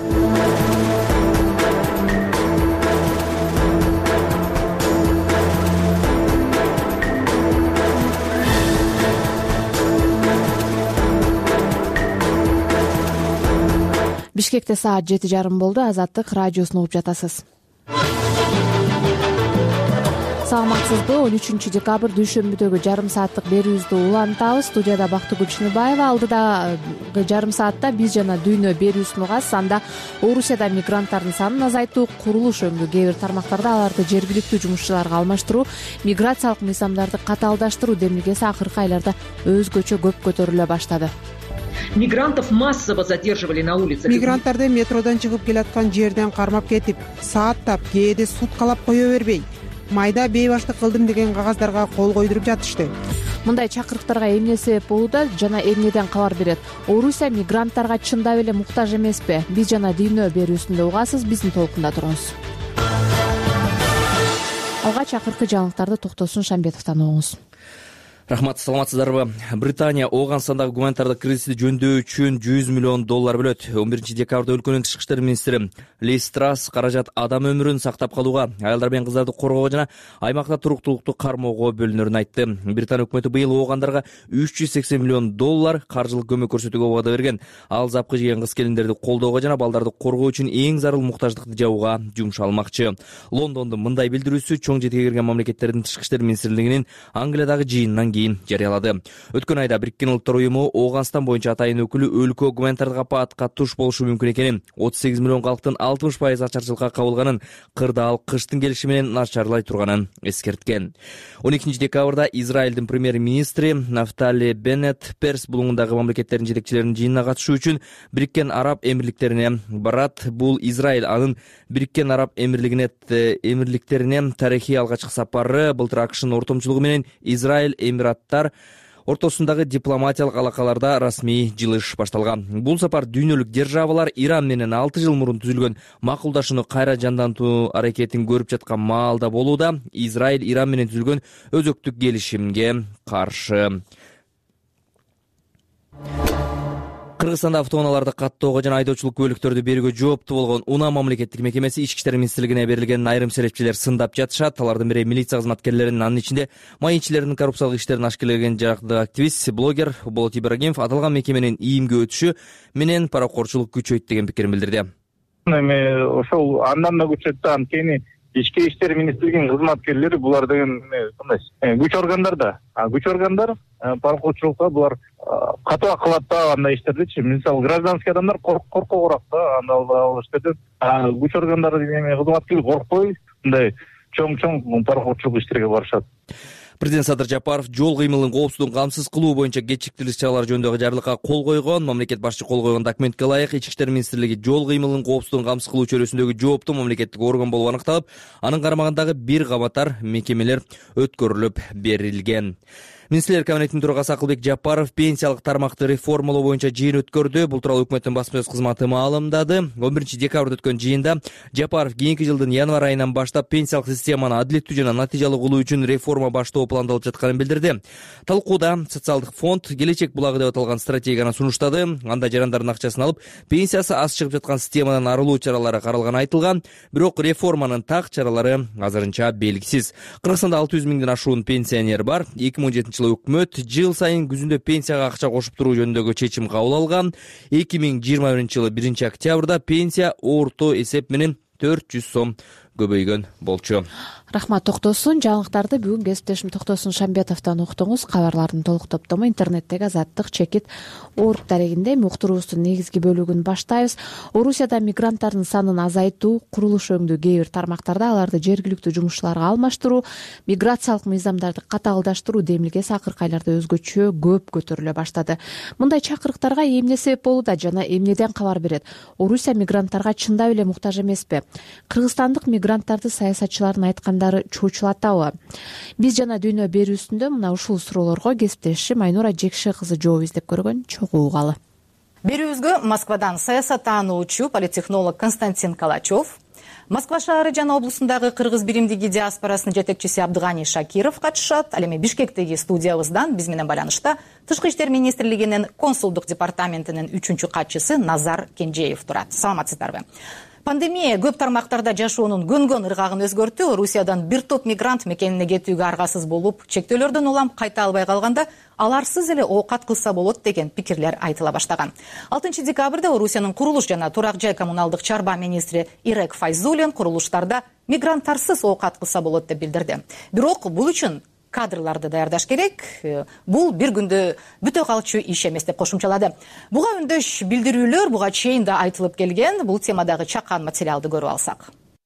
Бишкекте саат жети жарым болду. Азаттык радиосун угуп жатасыз. Саламатсызбы? он үчүнчү декабрь дүйшөмбүдөгү жарым сааттык берүүбүздү улантабыз. Студияда Бактыгүл Чыныбаева. Алдыда жарым саатта биз жана дүйнө берүүсүн угасыз. Анда Орусияда мигранттардын санын азайтуу, курулуш өңгү, кээ бир тармактарда аларды жергиликтүү жумушчуларга алмаштыруу, миграциялык мыйзамдарды катаалдаштыруу демилгеси акыркы айларда өзгөчө көп көтөрүлө баштады. Мигрантов массово задерживали на улицах. Мигранттарды метродон чыгып келаткан жерден кармап кетип, сааттап, кээде суткалап кое бербей, майда бейбаштык кылдым деген кагаздарга кол койдуруп жатышты. Мындай чакырыктарга эмне себеп болууда жана эмнеден кабар берет? Орусия мигранттарга чындап эле муктаж эмеспи? Биз жана дүйнө берүүсүндө угасыз, биздин толкунда туруңуз. Алгач акыркы жаңылыктарды Токтосун Шамбетовдон угуңуз. Рахмат, саламатсыздарбы? Британия Оогандагы гуманитардык кризисти жөндөө үчүн жүз миллион доллар бөлөт. он биринчи декабрда өлкөнүн тышкы иштер министри Лиз Трасс каражат адам өмүрүн сактап калууга, аялдар менен кыздарды коргоого жана аймакта туруктуулукту кармоого бөлүнөрүн айтты. Британия өкмөтү быйыл Оогандарга үч жүз сексен миллион доллар каржылык көмөк көрсөтүүгө убада берген. Ал запкы жеген кыз келиндерди колдоого жана балдарды коргоо үчүн эң зарыл муктаждыкты жабууга жумшалмакчы. Лондондун мындай билдирүүсү чоң жетиге кирген мамлекеттердин тышкы иштер министрлигинин Англиядагы жыйынынан кийин жарыялады. Өткөн айда Бириккен Улуттар уюму Ооганстан боюнча атайын өкүлү өлкө гуманитардык апатка туш болушу мүмкүн экенин, отуз сегиз миллион калктын алтымыш пайызы ачарчылыкка кабылганын, кырда ал кыштын келиши менен начарлай турганын эскерткен. он экинчи декабрда Израилдин премьер-министри Нафтали Беннет Перс булуңундагы мамлекеттердин жетекчилеринин жыйынына катышуу үчүн Бириккен Араб Эмирликтерине барат. Бул Израиль анын Бириккен Араб Эмирлигине эмирликтерине тарыхый алгачкы сапары. Былтыр АКШнын ортомчулугу менен Израиль Эмираттар ортосундагы дипломатиялык алакаларда расмий жылыш башталган. Бул сапар дүйнөлүк державалар Иран менен алты жыл мурун түзүлгөн макулдашууну кайра жандантуу аракетин көрүп жаткан маалда болууда. Израиль Иран менен түзүлгөн өзөктүк келишимге каршы. Кыргызстанда автоунааларды каттоого жана айдоочулук көлүктөрдү берүүгө жооптуу болгон Уна мамлекеттик мекемеси Ички иштер министрлигине берилген айрым серепчилер сындап жатышат. Алардын бири милиция кызматкерлеринин, анын ичинде майынчилердин коррупциялык иштерин ашкерлеген жактагы активист, блогер Болот Ибрагимов аталган мекеменин ийимге өтүшү менен паракорчулук күчөйт деген пикирин билдирди. Эми ошол андан да күчөйт да, анткени Ички иштер министрлигинин кызматкерлери булар деген кандай күч органдар да. А күч органдар паракорчулукка булар катуу кылат да андай иштердичи. Мисалы гражданский адамдар коркогораак да андай иштерден. Күч органдары эми кызматкерлер коркпой мындай чоң-чоң паракорчулук иштерге барышат. Президент Садыр Жапаров жол кыймылын коопсуздугун камсыз кылуу боюнча кечиктирилиш чаралары жөнүндөгү жарлыкка кол койгон. Мамлекет башчы кол койгон документке ылайык Ички иштер министрлиги жол кыймылын коопсуздугун камсыз кылуу чөйрөсүндөгү жооптуу мамлекеттик орган болуп аныкталып, анын карамагындагы бир кабатар мекемелер өткөрүлүп берилген. Министрлер кабинетинин төрагасы Акылбек Жапаров пенсиялык тармакты реформалоо боюнча жыйын өткөрдү. Бул тууралуу өкмөттүн басма сөз кызматы маалымдады. он биринчи декабрда өткөн жыйында Жапаров кийинки жылдын январь айынан баштап пенсиялык системаны адилеттүү жана натыйжалуу кылуу үчүн реформа баштоо пландалып жатканын билдирди. Талкууда социалдык фонд Келечек булагы деп аталган стратегияны сунуштады. Анда жарандардын акчасын алып, пенсиясы аз чыгып жаткан системадан арылуу чаралары каралганы айтылган. Бирок реформанын так чаралары азырынча белгисиз. Кыргызстанда алты жүз миңден ашуун пенсионер бар. эки миң он жетинчи өкмөт жыл сайын күзүндө пенсияга акча кошуп туруу жөнүндөгү чечим кабыл алган. эки миң жыйырма биринчи жылы биринчи октябрда пенсия орто эсеп менен төрт жүз сом көбөйгөн болчу. Рахмат Токтосун. Жаңылыктарды бүгүн кесиптешим Токтосун Шамбетовдон уктуңуз. Кабарлардын толук топтому интернеттеги Азаттык чекит орг дарегинде. Уктуруубуздун негизги бөлүгүн баштайбыз. Орусияда мигранттардын санын азайтуу, курулуш өңдүү кээ бир тармактарда аларды жергиликтүү жумушчуларга алмаштыруу, миграциялык мыйзамдарды катаалдаштыруу демилгеси акыркы айларда өзгөчө көп көтөрүлө баштады. Мындай чакырыктарга эмне себеп болууда жана эмнеден кабар берет? Орусия мигранттарга чындап эле муктаж эмеспи? Кыргызстандык мигранттарды саясатчылардын айткандары чоочулатабы? Биз жана дүйнө берүүсүндө мына ушул суроолорго кесиптешим Айнура Жекше кызы жооп издеп көргөн. Чогуу угалы. Берүүбүзгө Москвадан саясаттануучу политтехнолог Константин Калачев, Москва шаары жана облусундагы кыргыз биримдиги диаспорасынын жетекчиси Абдыгани Шакиров катышат. Ал эми Бишкектеги студиябыздан биз менен байланышта Тышкы иштер министрлигинин консулдук департаментинин үчүнчү катчысы Назар Кенжеев турат. Саламатсыздарбы? Пандемия көп тармактарда жашоонун көнгөн ыргагын өзгөртүп, Орусиядан бир топ мигрант мекенине кетүүгө аргасыз болуп, чектөөлөрдөн улам кайта албай калганда аларсыз эле оокат кылса болот деген пикирлер айтыла баштаган. алтынчы декабрда Орусиянын курулуш жана турак жай коммуналдык чарба министри Ирек Файзуллин курулуштарда мигранттарсыз оокат кылса болот деп билдирди. Бирок бул үчүн кадрларды даярдаш керек. Бул бир күндө бүтө калчу иш эмес деп кошумчалады. Буга өндөш билдирүүлөр буга чейин да айтылып келген. Бул темадагы чакан материалды көрүп алсак.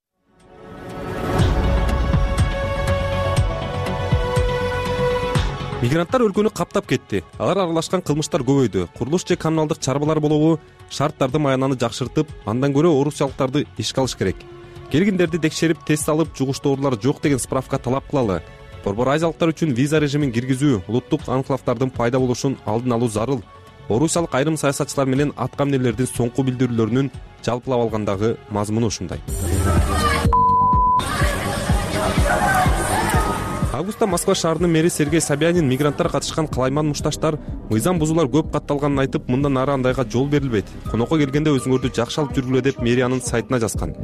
Мигранттар өлкөнү каптап кетти. Алар аралашкан кылмыштар көбөйдү. Курулуш же коммуналдык чарбалар болобу, шарттарды маянаны жакшыртып, андан көрө орусиялыктарды ишке алыш керек. Келгиндерди текшерип, тест алып, жугуштуу оорулар жок деген справка талап кылалы. Борбор азиялыктар үчүн виза режимин киргизүү, улуттук анклавдардын пайда болушун алдын алуу зарыл. Орусиялык айрым саясатчылар менен аткы эмнелердин соңку билдирүүлөрүнүн жалпылап алгандагы мазмуну ушундай. Августта Москва шаарынын мэри Сергей Собянин мигранттар катышкан калайман мушташтар, мыйзам бузуулар көп катталганын айтып, мындан ары андайга жол берилбейт. Конокко келгенде өзүңөрдү жакшы алып жүргүлө деп мэриянын сайтына жазган.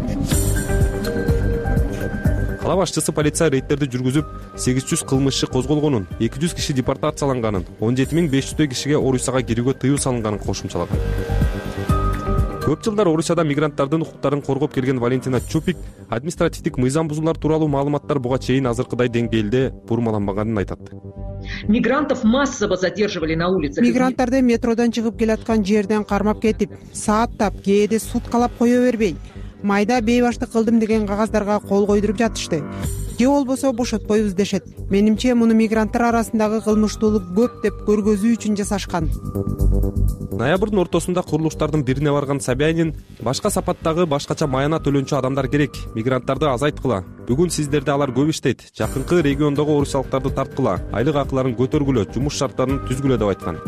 Кала башчысы полиция рейдтерди жүргүзүп, сегиз жүз кылмыш иши козголгонун, эки жүз киши депортацияланганын, он жети миң беш жүздөй кишиге Орусияга кирүүгө тыюу салынганын кошумчалаган. Көп жылдар Орусияда мигранттардын укуктарын коргоп келген Валентина Чупик административдик мыйзам бузуулар тууралуу маалыматтар буга чейин азыркыдай деңгээлде бурмаланбаганын айтат. Мигрантов массово задерживали на улицах. Мигранттарды метродон чыгып келаткан жерден кармап кетип, сааттап, кээде суткалап кое бербей, майда бейбаштык кылдым деген кагаздарга кол койдуруп жатышты. Же болбосо бошотпойбуз дешет. Менимче муну мигранттар арасындагы кылмыштуулук көп деп көргөзүү үчүн жасашкан. Ноябрдын ортосунда курулуштардын бирине барган Собянин башка сапаттагы башкача маяна төлөнчү адамдар керек. Мигранттарды азайткыла. Бүгүн сиздерде алар көп иштейт. Жакынкы региондогу орусиялыктарды тарткыла. Айлык акыларын көтөргүлө, жумуш шарттарын түзгүлө деп айткан.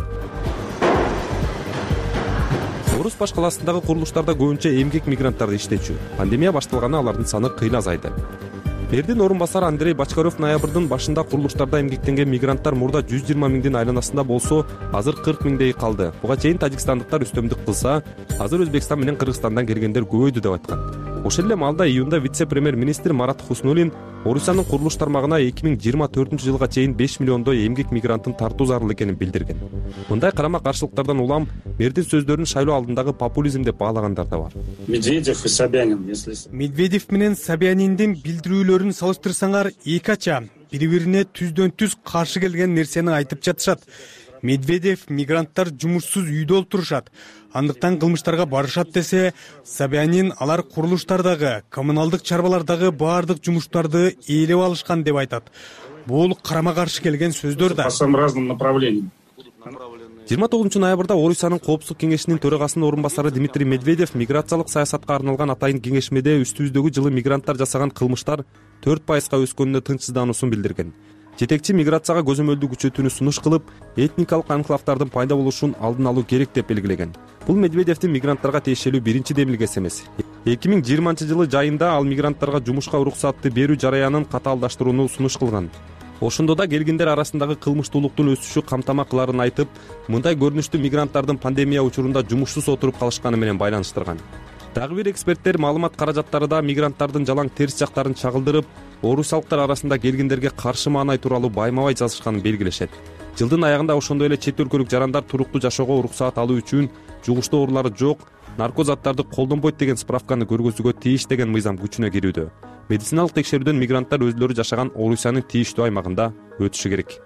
Орус баш каласындагы курулуштарда көбүнчө эмгек мигранттарды иштечү. Пандемия башталганда алардын саны кыйла азайды. Мэрдин орун басары Андрей Бочкарев ноябрдын башында курулуштарда эмгектенген мигранттар мурда жүз жыйырма миңдин айланасында болсо, азыр кырк миңдей калды. Буга чейин тажикстандыктар үстөмдүк кылса, азыр Өзбекстан менен Кыргызстандан келгендер көбөйдү деп айткан. Ошол эле маалда июнда вице-премьер-министр Марат Хуснуллин Орусиянын курулуш тармагына эки миң жыйырма төртүнчү жылга чейин беш миллиондой эмгек мигранттын тартуу зарыл экенин билдирген. Мындай карама каршылыктардан улам мэрдин сөздөрүн шайлоо алдындагы популизм деп баалагандар да бар. Медведев и Собянин, если Медведев менен Собяниндин билдирүүлөрүн салыштырсаңар эки ача бири-бирине түздөн түз каршы келген нерсени айтып жатышат. Медведев мигранттар жумушсуз үйдө олтурушат, андыктан кылмыштарга барышат десе, Собянин алар курулуштардагы, коммуналдык чарбалардагы баардык жумуштарды ээлеп алышкан деп айтат. Бул карама каршы келген сөздөр да. По самым разным направлениям. жыйырма тогузунчу ноябрда Орусиянын коопсуздук кеңешинин төрагасынын орун басары Дмитрий Медведев миграциялык саясатка арналган атайын кеңешмеде үстүбүздөгү жылы мигранттар жасаган кылмыштар төрт пайызга өскөнүнө тынчсыздануусун билдирген. Жетекчи миграцияга көзөмөлдүү күчөтүүнү сунуш кылып, этникалык анклавдардын пайда болушун алдын алуу керек деп белгилеген. Бул Медведевдин мигранттарга тиешелүү биринчи демилгеси эмес. эки миң жыйырманчы жылы жайында ал мигранттарга жумушка уруксатты берүү жараянын катаалдаштырууну сунуш кылган. Ошондо да келгиндер арасындагы кылмыштуулуктун өсүшү камтама кыларын айтып, мындай көрүнүштүү мигранттардын пандемия учурунда жумушсуз отуруп калышканы менен байланыштырган. Дагы бир эксперттер маалымат каражаттары да мигранттардын жалаң терс жактарын чагылдырып, орусиялыктар арасында келгиндерге каршы маанай тууралуу байма-бай жазышканын белгилешет. жылдын аягында ошондой эле чет өлкөлүк жарандар туруктуу жашоого уруксаат алуу үчүн жугуштуу оорулары жок, нарко заттарды колдонбойт деген справканы көргөзүүгө тийиш деген мыйзам күчүнө кирүүдө. Медициналык текшерүүдөн мигранттар өзүлөрү жашаган Орусиянын тийиштүү аймагында өтүшү керек.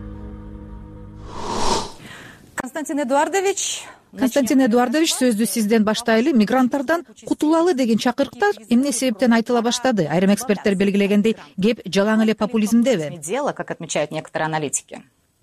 Константин Эдуардович Константин Эдуардович, сөздү сизден баштайлы. Мигранттардан кутулалы деген чакырыктар эмне себептен айтыла баштады? Айрым эксперттер белгилегендей, кеп жалаң эле популизмдеби? Дело, как отмечают некоторые аналитики.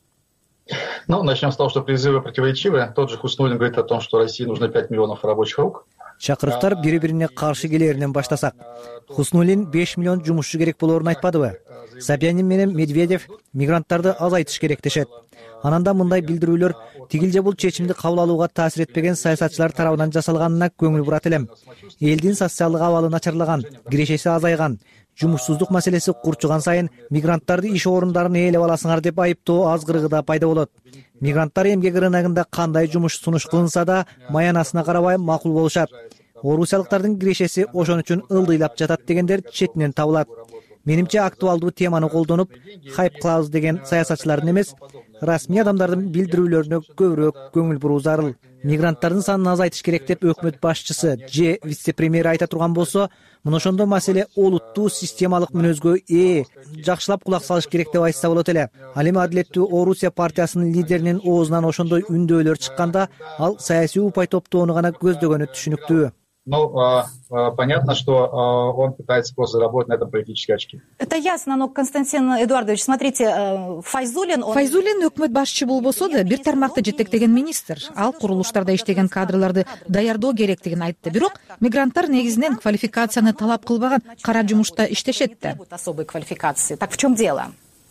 Ну, начнем с того, что призывы противоречивы. Тот же Хуснуллин говорит о том, что России нужно пять миллионов рабочих рук. Чакырыктар бири-бирине каршы келеринен баштасак. Хуснуллин беш миллион жумушчу керек болоорун айтпадыбы? Собянин менен Медведев мигранттарды азайтыш керек дешет. Анан да мындай билдирүүлөр тигил же бул чечимди кабыл алууга таасир этпеген саясатчылар тарабынан жасалганына көңүл бурат элем. Элдин социалдык абалы начарлаган, кирешеси азайган, жумушсуздук маселеси курчуган сайын мигранттарды иш орундарын ээлеп аласыңар деп айыптоо аз кыргыда пайда болот. Мигранттар эмгек рыногунда кандай жумуш сунуш кылынса да маянасына карабай макул болушат. Орусиялыктардын кирешеси ошон үчүн ылдыйлап жатат дегендер четинен табылат. Менимче актуалдуу теманы колдонуп, хайп кылабыз деген саясатчылардын эмес, расмий адамдардын билдирүүлөрүнө көбүрөөк көңүл буруу зарыл. Мигранттардын санын азайтыш керек деп өкмөт башчысы же вице-премьер айта турган болсо, мына ошондо маселе олуттуу системалык мүнөзгө ээ, жакшылап кулак салыш керек деп айтса болот эле. Ал эми Адилеттүү Орусия партиясынын лидеринин оозунан ошондой үндөөлөр чыкканда, ал саясий упай топтоону гана көздөгөнү түшүнүктүү. Ну, понятно, что он пытается просто заработать на этом политические очки. Это ясно, но, Константин Эдуардович, смотрите, Файзуллин... Он... Файзуллин өкмөт башчы болбосо да бир тармакты жетектеген министр. Ал курулуштарда иштеген кадрларды даярдоо керектигин айтты. Бирок мигранттар негизинен квалификацияны талап кылбаган кара жумушта иштешет да. Особой квалификации. Так в чем дело?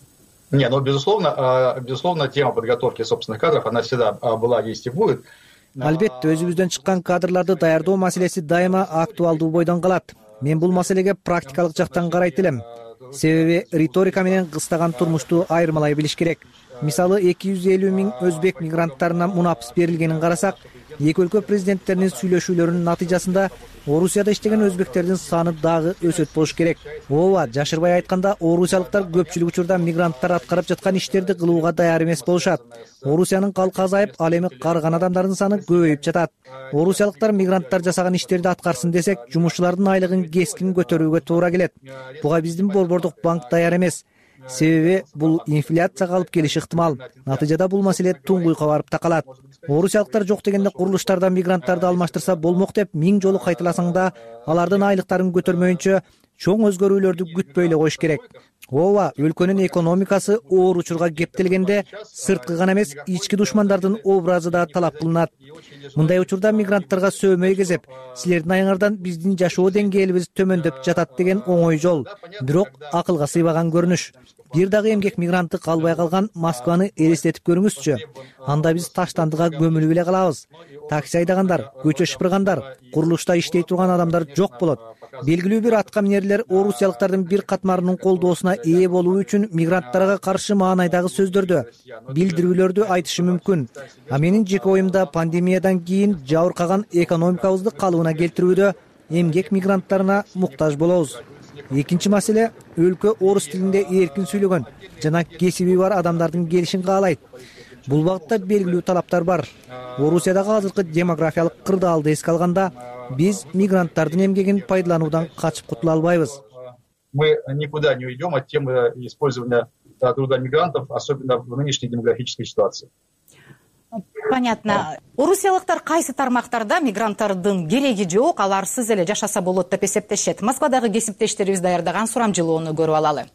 Не, ну, безусловно, безусловно, тема подготовки собственных кадров, она всегда была, есть и будет. Албетте, өзүбүздөн чыккан кадрларды даярдоо маселеси дайыма актуалдуу бойдон калат. Мен бул маселеге практикалык жактан карайт элем. Себеби риторика менен кыстаган турмушту айырмалай билиш керек. Мисалы эки жүз элүү миң өзбек мигранттарына мунапыс берилгенин карасак, эки өлкө президенттеринин сүйлөшүүлөрүнүн натыйжасында Орусияда иштеген өзбектердин саны дагы өсөт болуш керек. Ооба, жашырбай айтканда, орусиялыктар көпчүлүк учурда мигранттар аткарып жаткан иштерди кылууга даяр эмес болушат. Орусиянын калкы азайып, ал эми карыган адамдардын саны көбөйүп жатат. Орусиялыктар мигранттар жасаган иштерди аткарсын десек, жумушчулардын айлыгын кескин көтөрүүгө туура келет. Буга биздин борбордук банк даяр эмес. Себеби бул инфляцияга алып келиши ыктымал. Натыйжада бул маселе туңгуйга барып такалат. Орусиялыктар жок дегенде курулуштарда мигранттарды алмаштырса болмок деп миң жолу кайталасаң да, алардын айлыктарын көтөрмөйүнчө чоң өзгөрүүлөрдү күтпөй эле коюш керек. Ооба, өлкөнүн экономикасы оор учурга кептелгенде сырткы гана эмес, ички душмандардын образы да талап кылынат. Мындай учурда мигранттарга сөөмөй кезеп, силердин айыңардан биздин жашоо деңгээлибиз төмөндөп жатат деген оңой жол. Бирок акылга сыйбаган көрүнүш. Бир дагы эмгек мигранты калбай калган Москваны элестетип көрүңүзчү. Анда биз таштандыга көмүлүп эле калабыз. Такси айдагандар, көчө шыпыргандар, курулушта иштей турган адамдар жок болот. Белгилүү бир атка минерлер орусиялыктардын бир катмарынын колдоосуна ээ болуу үчүн мигранттарга каршы маанайдагы сөздөрдү, билдирүүлөрдү айтышы мүмкүн. А менин жеке оюмда пандемиядан кийин жабыркаган экономикабызды калыбына келтирүүдө эмгек мигранттарына муктаж болобуз. Экинчи маселе, өлкө орус тилинде эркин сүйлөгөн жана кесиби бар адамдардын келишин каалайт. Бул багытта белгилүү талаптар бар. Орусиядагы азыркы демографиялык кырдаалды эске алганда, биз мигранттардын эмгегин пайдалануудан качып кутула албайбыз. Мы никуда не уйдем от темы использования труда мигрантов, особенно в нынешней демографической ситуации. Понятно. Орусиялыктар кайсы тармактарда мигранттардын кереги жок, аларсыз эле жашаса болот деп эсептешет? Москвадагы кесиптештерибиз даярдаган сурамжылоону көрүп алалы.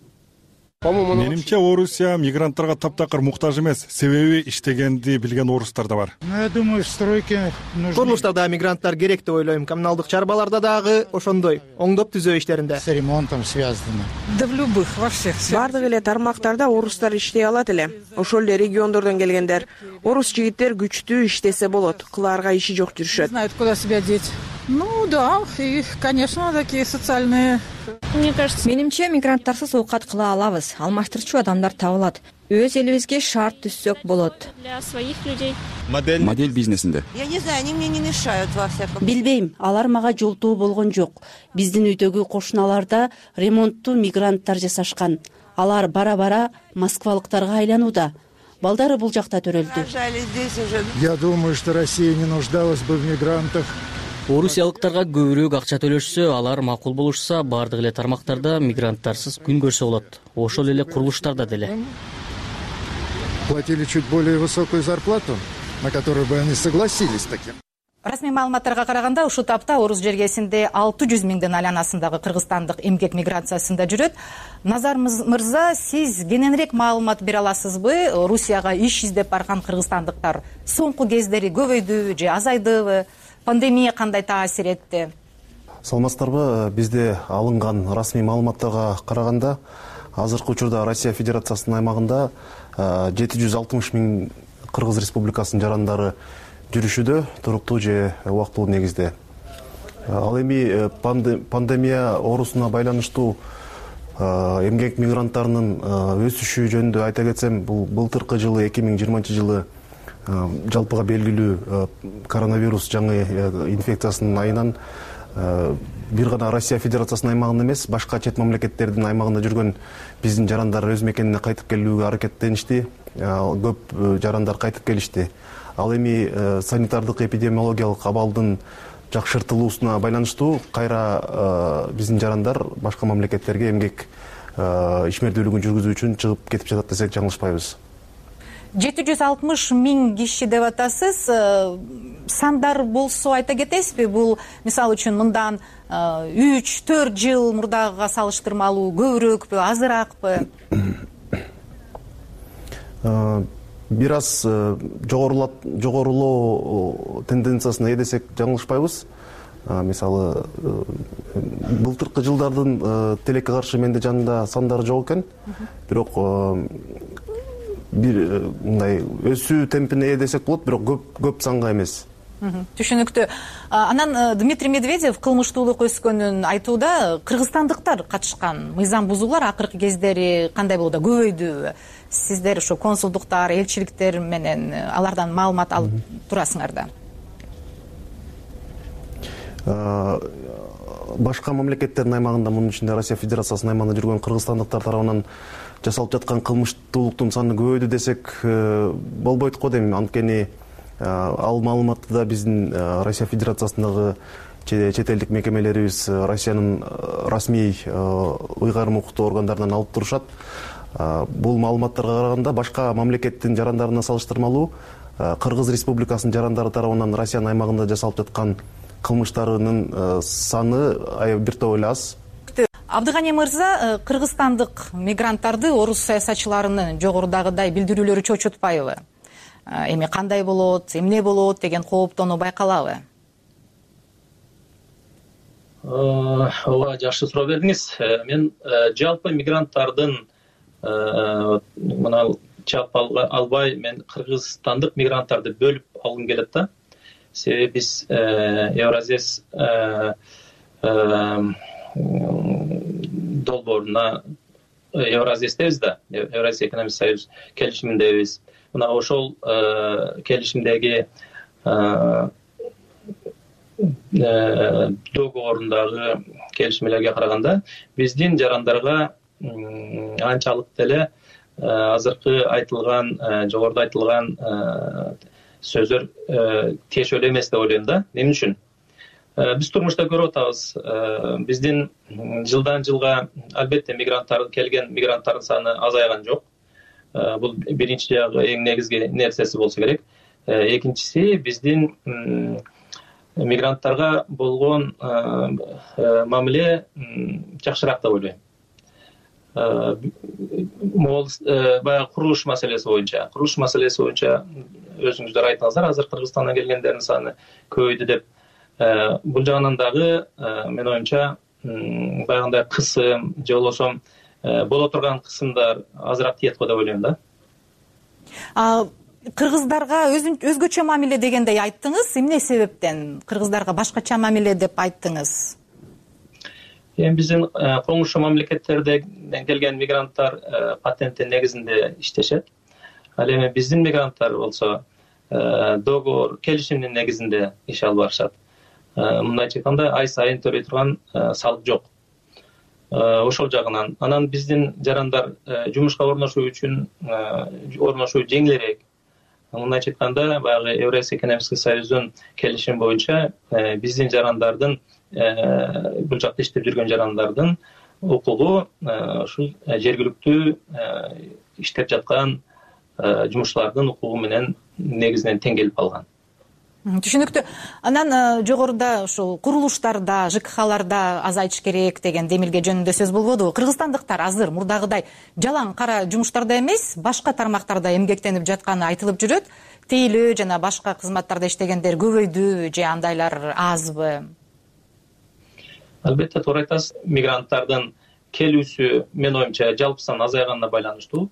Менимче, Орусия мигранттарга таптакыр муктаж эмес, себеби иштегенди билген орустар да бар. Я думаю, стройки нужны. Курулуштарда мигранттар керек деп ойлойм. Коммуналдык чарбаларда дагы ошондой, оңдоп түзөө иштеринде. С ремонтом связано. Да в любых, во всех. Бардык эле тармактарда орустар иштей алат эле. Ошол эле региондордон келгендер. Орус жигиттер күчтүү иштесе болот, кылаарга иши жок жүрүшөт. Знают, куда себя деть. Ну да, и, конечно, такие социальные. Мне кажется, менимче мигранттарсыз оокат кыла алабыз. Алмаштырчу адамдар табылат. Өз элибизге шарт түзсөк болот. Для своих людей. Модель, Модель бизнесинде. Я не знаю, они мне не мешают во всяком. Билбейм, алар мага жолтоо болгон жок. Биздин үйдөгү кошуналарда ремонттуу мигранттар жасашкан. Алар бара-бара москвалыктарга айланууда. балдары бул жакта төрөлдү. Я думаю, что Россия не нуждалась бы в мигрантах. Орусиялыктарга көбүрөөк акча төлөшсө, алар макул болушса, бардык эле тармактарда мигранттарсыз күн көрсө болот. Ошол эле курулуштарда деле. Платили чуть более высокую зарплату, на которую бы они согласились таким. Расмий маалыматтарга караганда ушул тапта Орус жергесинде алты жүз миңден айланасындагы кыргызстандык эмгек миграциясында жүрөт. Назар мырза, сиз кененирээк маалымат бере аласызбы? Орусияга иш издеп барган кыргызстандыктар соңку кездери көбөйдүбү же азайдыбы? Пандемия кандай таасир этти? Саламатсыздарбы? Бизде алынган расмий маалыматтарга караганда азыркы учурда Россия Федерациясынын аймагында жети жүз алтымыш миң Кыргыз Республикасынын жарандары жүрүшүдө, туруктуу же убактылуу негизде. Ал эми пандемия оорусуна байланыштуу эмгек мигранттарынын өсүшү жөнүндө айта кетсем, бул былтыркы жылы эки миң жыйырманчы жылы жалпыга белгилүү коронавирус жаңы инфекциясынын айынан бир гана Россия Федерациясынын аймагында эмес, башка чет мамлекеттердин аймагында жүргөн биздин жарандар өз мекенине кайтып келүүгө аракеттеништи. Көп жарандар кайтып келишти. Ал эми санитардык эпидемиологиялык абалдын жакшыртылуусуна байланыштуу кайра биздин жарандар башка мамлекеттерге эмгек ишмердүүлүгүн жүргүзүү үчүн чыгып кетип жатат десек жаңылышпайбыз. жети жүз алтымыш миң киши деп атасыз. Сандар болсо айта кетесизби? Бул мисалы үчүн мындан үч төрт жыл мурдагыга салыштырмалуу көбүрөөкпү, азыраакпы? Бир аз жогорулоо тенденциясына ээ десек жаңылышпайбыз. Мисалы, былтыркы жылдардын тилекке каршы менде жанында сандары жок экен. Бирок бир мындай өсүү темпине ээ десек болот, бирок көп көп санга эмес. Түшүнүктүү. Анан Дмитрий Медведев кылмыштуулук өскөнүн айтууда кыргызстандыктар катышкан мыйзам бузуулар акыркы кездери кандай болду, көбөйдүбү? Сиздер ошо консулдуктар, элчиликтер менен алардан маалымат алып турасыңар да. Башка мамлекеттердин аймагында, мунун ичинде Россия Федерациясынын аймагында жүргөн кыргызстандыктар тарабынан жасалып жаткан кылмыштуулуктун саны көбөйдү десек болбойт го дейм. Анткени ал маалыматты да биздин Россия Федерациясындагы чет элдик мекемелерибиз Россиянын расмий ыйгарым укуктуу органдарынан алып турушат. Бул маалыматтарга караганда башка мамлекеттин жарандарына салыштырмалуу Кыргыз Республикасынын жарандары тарабынан Россиянын аймагында жасалып жаткан кылмыштарынын саны бир топ эле аз. Абдыгани мырза, кыргызстандык мигранттарды орус саясатчыларынын жогорудагыдай билдирүүлөрү чочутпайбы? Эми кандай болот, эмне болот деген кооптонуу байкалабы? Ооба, жакшы суроо бердиңиз. Мен жалпы мигранттардын мына чап албай, мен кыргызстандык мигранттарды бөлүп алгым келет да. Себеби биз Евразес долбооруна Евразестебиз да, Евразия экономик союз келишиминдебиз. Мына ошол келишимдеги договорундагы келишмелерге караганда биздин жарандарга анчалык деле азыркы айтылган, жогоруда айтылган сөздөр тиешелүү эмес деп ойлойм да. Эмне үчүн? Биз турмушта көрүп атабыз, биздин жылдан жылга албетте мигранттар келген мигранттардын саны азайган жок. Бул биринчи жагы эң негизги нерсеси болсо керек. Экинчиси, биздин мигранттарга болгон мамиле жакшыраак деп ойлойм. Могул баягы курулуш маселеси боюнча, курулуш маселеси боюнча өзүңүздөр айттыңыздар, азыр Кыргызстандан келгендердин саны көбөйдү деп. Бул жагынан дагы мен оюмча баягындай кысым же болбосо боло турган кысымдар азыраак тиет го деп ойлойм да. Кыргыздарга өзгөчө мамиле дегендей айттыңыз. Эмне себептен кыргыздарга башкача мамиле деп айттыңыз? Эми биздин коңшу мамлекеттерден келген мигранттар патенттин негизинде иштешет. Ал эми биздин мигранттар болсо договор, келишимдин негизинде иш алып барышат. Мындайча айтканда ай сайын төлөй турган салык жок. ошол жагынан. Анан биздин жарандар жумушка орношуу үчүн орношуу жеңилирээк. Мындайча айтканда, баягы Евразия экономический союздун келишими боюнча биздин жарандардын, бул жакта иштеп жүргөн жарандардын укугу ушул жергиликтүү иштеп жаткан жумушчулардын укугу менен негизинен тең келип калган. Түшүнүктүү. Анан жогоруда ушул курулуштарда, ЖКХларда азайтыш керек деген демилге жөнүндө сөз болбодубу? Кыргызстандыктар азыр мурдагыдай жалаң кара жумуштарда эмес, башка тармактарда эмгектенип жатканы айтылып жүрөт. Тейлөө жана башка кызматтарда иштегендер көбөйдү же андайлар азбы? Албетте туура айтасыз. Мигранттардын келүүсү менин оюмча жалпысынан азайганына байланыштуу.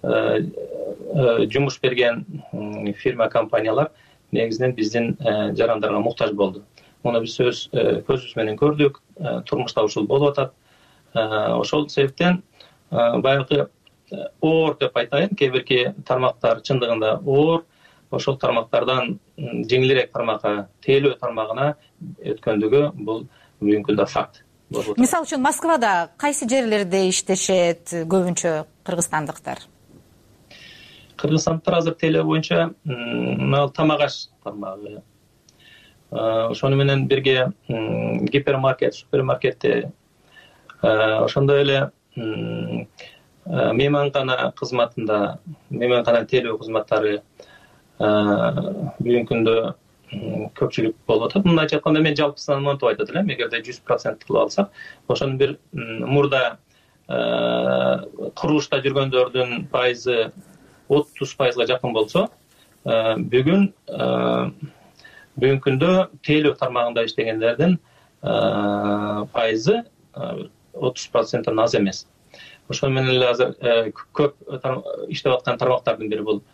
Жумуш берген фирма, компаниялар негизинен биздин жарандарга муктаж болду. Муну биз өз көзүбүз менен көрдүк, турмушта ушул болуп атат. Ошол себептен баягы оор деп айтайын, кээ бирки тармактар чындыгында оор, ошол тармактардан жеңилирээк тармакка, тейлөө тармагына өткөндүгү бул бүгүнкү күндө факт. Мисалы үчүн Москвада кайсы жерлерде иштешет көбүнчө кыргызстандыктар? Кыргызстандыктар азыр тейлөө боюнча тамак аш тармагы, ошону менен бирге гипермаркет, супермаркетте, ошондой эле мейманкана кызматында, мейманкана тейлөө кызматтары бүгүнкү күндө көпчүлүк болуп атат. Мындайча айтканда, мен жалпысынан монтип айтат элем, эгерде жүз процент кылып алсак, ошонун бир мурда курулушта жүргөндөрдүн пайызы отуз пайызга жакын болсо, бүгүн бүгүнкү күндө тейлөө тармагында иштегендердин пайызы отуз проценттен аз эмес. Ошол менен эле азыр көп иштеп аткан тармактардын бири бул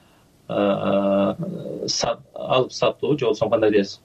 алып сатуу же болбосо кандай дейбиз?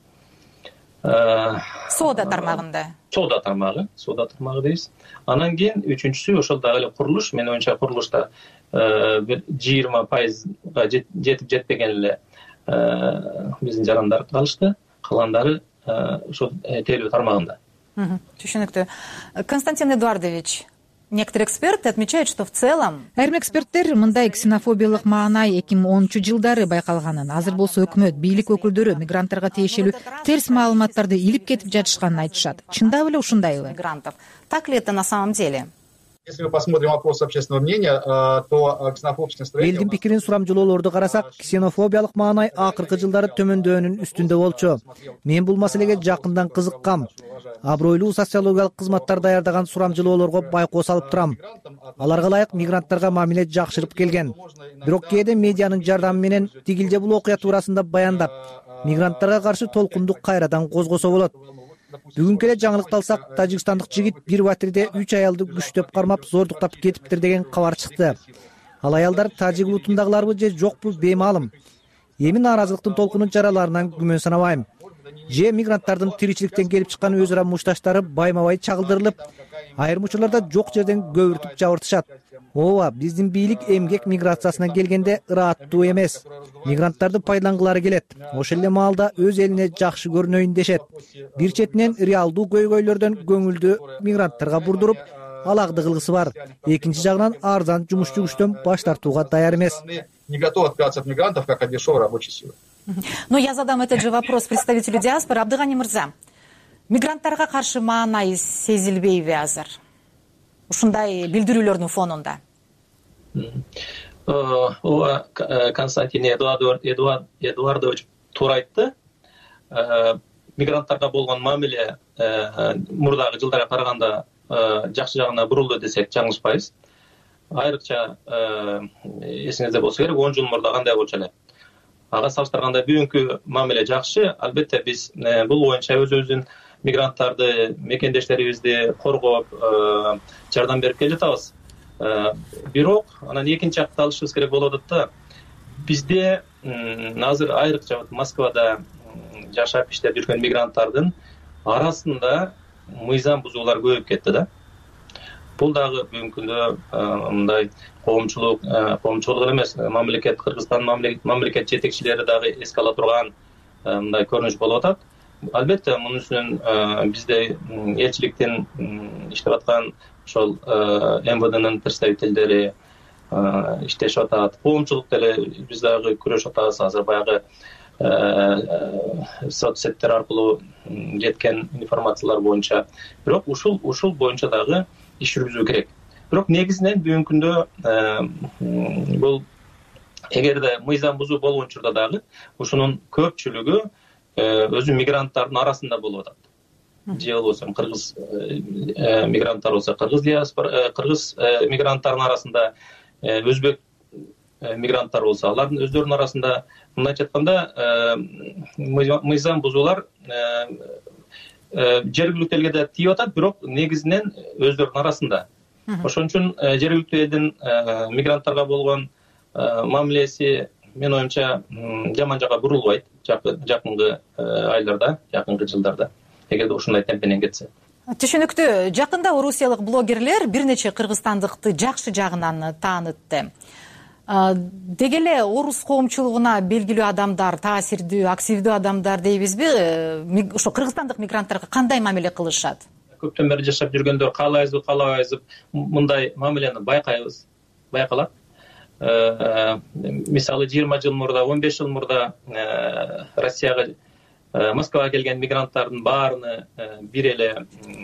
Соода тармагында. Соода тармагы, соода тармагы дейбиз. Анан кийин үчүнчүсү ошол дагы эле курулуш. Менин оюмча курулушта бир жыйырма пайызга жетип жетпеген эле биздин жарандар калышты. Калгандары ошол тейлөө тармагында. Түшүнүктүү. Константин Эдуардович, некоторые эксперты отмечают, что в целом... Айрым эксперттер мындай ксенофобиялык маанай эки миң онунчу жылдары байкалганын, азыр болсо өкмөт, бийлик өкүлдөрү мигранттарга тиешелүү терс маалыматтарды илип кетип жатышканын айтышат. Чындап эле ушундайбы? Мигрантов. Так ли это на самом деле? Если мы посмотрим вопрос общественного мнения, то ксенофобское настроение... Элдин пикирин сурамжылоолорду карасак, ксенофобиялык маанай акыркы жылдары төмөндөөнүн үстүндө болчу. Мен бул маселеге жакындан кызыккам. Абройлуу социологиялык кызматтар даярдаган сурамжылоолорго байкоо салып турам. Аларга ылайык мигранттарга мамиле жакшырып келген. Бирок кээде медианын жардамы менен тигил же бул окуя туурасында баяндап, мигранттарга каршы толкунду кайрадан козгосо болот. Бүгүнкү эле жаңылыкты алсак, тажикстандык жигит бир батирде үч аялды күчтөп кармап, зордуктап кетиптир деген кабар чыкты. Ал аялдар тажик улутундагыларбы же жокпу беймаалым. Эми нааразылыктын толкунун чараларынан күмөн санабайм. Же мигранттардын тиричиликтен келип чыккан өз ара мушташтары байма-бай чагылдырылып, айрым учурларда жок жерден көбүртүп жабыртышат. Ооба, биздин бийлик эмгек миграциясына келгенде ырааттуу эмес. Мигранттарды пайдалангылары келет. Ошол эле маалда өз элине жакшы көрүнөйүн дешет. Бир четинен реалдуу көйгөйлөрдөн көңүлдү мигранттарга бурдуруп, алагды кылгысы бар. Экинчи жагынан арзан жумушчу күчтөн баш тартууга даяр эмес. Не готов отказаться от мигрантов, как от дешевой рабочей силы. Но я задам этот же вопрос представителю диаспоры. Абдыгани мырза, мигранттарга каршы маанай сезилбейби азыр? Ушундай билдирүүлөрдүн фонунда. Ооба, Константин Эдуардович туура айтты. Мигранттарга болгон мамиле мурдагы жылдарга караганда жакшы жагына бурулду десек жаңылышпайбыз. Айрыкча эсиңизде болсо керек, он жыл мурда кандай болчу эле? Ага салыштырганда бүгүнкү мамиле жакшы. Албетте биз бул боюнча өзүбүздүн мигранттарды, мекендештерибизди коргоп, жардам берип келе жатабыз. Бирок анан экинчи жакты алышыбыз керек болуп атат да. Бизде азыр айрыкча Москвада жашап иштеп жүргөн мигранттардын арасында мыйзам бузуулар көбөйүп кетти да. Бул дагы бүгүнкү күндө мындай коомчулук, коомчулук эмес, мамлекет, Кыргызстан мамлекет жетекчилери дагы эске ала турган мындай көрүнүш болуп атат. албетте мунун үстүнөн бизде элчиликтин иштеп аткан ошол эм вэ днын представительдери иштешип атат, коомчулук деле биз дагы күрөшүп атабыз. Азыр баягы соцсеттер аркылуу жеткен информациялар боюнча, бирок ушул ушул боюнча дагы иш жүргүзүү керек. Бирок негизинен бүгүнкү күндө бул эгерде мыйзам бузуу болгон учурда дагы ушунун көпчүлүгү өзү мигранттардын арасында болуп атат. Же болбосо кыргыз мигранттар болсо кыргыз диаспора, кыргыз мигранттардын арасында, өзбек мигранттар болсо алардын өздөрүнүн арасында, мындайча айтканда мыйзам бузуулар жергиликтүү элге да тийип атат, бирок негизинен өздөрүнүн арасында. Ошон үчүн жергиликтүү элдин мигранттарга болгон мамилеси менин оюмча жаман жакка бурулбайт жакынкы айларда, жакынкы жылдарда, эгерде ушундай темпенен кетсе. Түшүнүктүү. Жакында орусиялык блогерлер бир нече кыргызстандыкты жакшы жагынан таанытты. Деги эле орус коомчулугуна белгилүү адамдар, таасирдүү, активдүү адамдар дейбизби, ошо кыргызстандык мигранттарга кандай мамиле кылышат? Көптөн бери жашап жүргөндөр каалайбызбы, каалабайбызбы, мындай мамилени байкайбыз, байкалат. Мисалы жыйырма жыл мурда, он беш жыл мурда Россияга, Москвага келген мигранттардын баарыны бир эле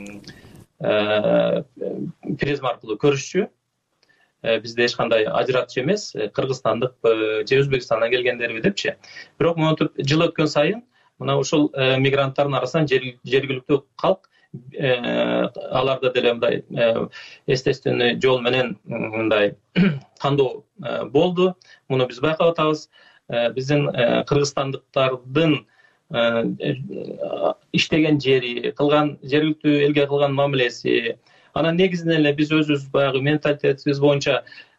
призма аркылуу көрүшчү. Бизде эч кандай ажыратыш эмес, кыргызстандык же Өзбекстандан келгендерби депчи. Бирок монтип жыл өткөн сайын мына ушул мигранттардын арасынан жергиликтүү калк аларда деле мындай естественный жол менен мындай тандоо болду. Муну биз байкап атабыз. Биздин кыргызстандыктардын иштеген жери, кылган жергиликтүү элге кылган мамилеси, анан негизинен эле биз өзүбүз баягы менталитетибиз боюнча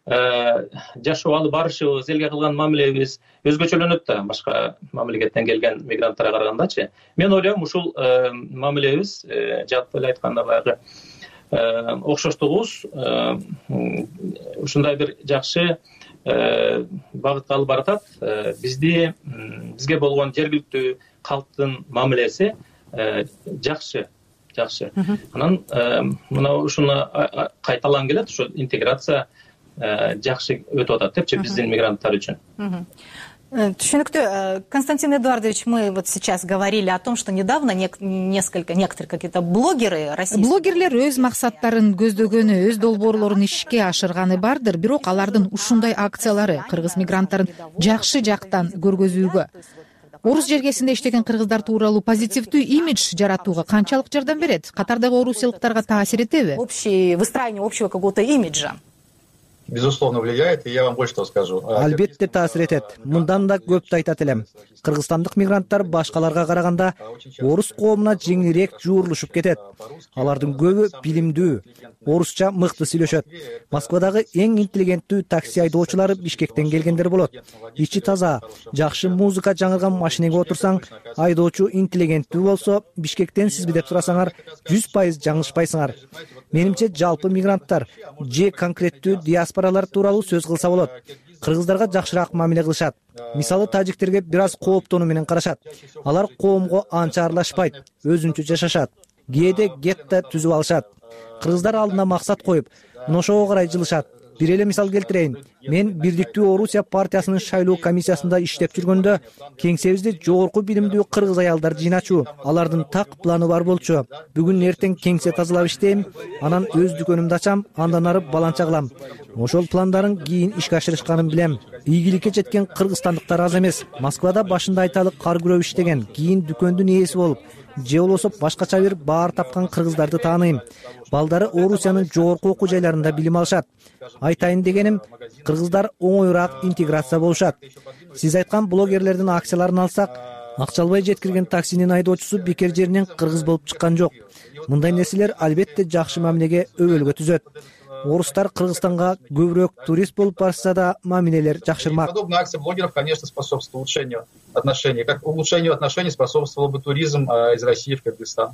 жашоо алып барышыбыз, элге кылган мамилебиз өзгөчөлөнөт да башка мамлекеттен келген мигранттарга карагандачы. Мен ойлойм ушул мамилебиз жалпы эле айтканда баягы окшоштугубуз ушундай бир жакшы багытка алып баратат. Бизди бизге болгон жергиликтүү калктын мамилеси жакшы. Жакшы. Анан мына ушуну кайталан келет, ошо интеграция жакшы өтүп атат депчи биздин мигранттар үчүн. Түшүнүктүү. Константин Эдуардович, мы вот сейчас говорили о том, что недавно несколько, некоторые какие-то блогеры российские... Блогерлер өз максаттарын көздөгөнү, өз долбоорлорун ишке ашырганы бардыр, бирок алардын ушундай акциялары кыргыз мигранттарын жакшы жактан көргөзүүгө, орус жергесинде иштеген кыргыздар тууралуу позитивдүү имидж жаратууга канчалык жардам берет? Катардагы орусиялыктарга таасир этеби? Общий выстраивание общего какого-то имиджа. Безусловно влияет, и я вам больше того скажу. Албетте таасир этет. Мындан да көптү айтат элем. Кыргызстандык мигранттар башкаларга караганда орус коомуна жеңилирээк жуурулушуп кетет. Алардын көбү билимдүү, орусча мыкты сүйлөшөт. Москвадагы эң интеллигенттүү такси айдоочулары Бишкектен келгендер болот. Ичи таза, жакшы музыка жаңырган машинеге отурсаң, айдоочу интеллигенттүү болсо, Бишкектен сизби деп сурасаңар, жүз пайыз жаңылышпайсыңар. Менимче жалпы мигранттар же конкреттүү диаспоралар тууралуу сөз кылса болот. Кыргыздарга жакшыраак мамиле кылышат. Мисалы тажиктерге бир аз кооптонуу менен карашат. Алар коомго анча аралашпайт, өзүнчө жашашат. Кээде гетто түзүп алышат. Кыргыздар алдына максат коюп, ошого карай жылышат. Бир эле мисал келтирейин. Мен Бирдиктүү Орусия партиясынын шайлоо комиссиясында иштеп жүргөндө кеңсебизде жогорку билимдүү кыргыз аялдар жыйначу. Алардын так планы бар болчу. Бүгүн эртең кеңсе тазалап иштейм, анан өз дүкөнүмдү ачам, андан ары баланча кылам. Ошол пландарын кийин ишке ашырышканын билем. Ийгиликке жеткен кыргызстандыктар аз эмес. Москвада башында айталы кар күрөп иштеген, кийин дүкөндүн ээси болуп, же болбосо башкача бир баар тапкан кыргыздарды тааныйм. Балдары Орусиянын жогорку окуу жайларында билим алышат. Айтайын дегеним, кыргыздар оңоюраак интеграция болушат. Сиз айткан блогерлердин акцияларын алсак, акчалбай жеткирген таксинин айдоочусу бекер жеринен кыргыз болуп чыккан жок. Мындай нерселер албетте жакшы мамилеге өбөлгө түзөт. Орустар Кыргызстанга көбүрөөк турист болуп барса да мамилелер жакшырмак. Подобная акция блогеров, конечно, способствует улучшению отношений. Как улучшению отношений способствовал бы туризм из России в Кыргызстан.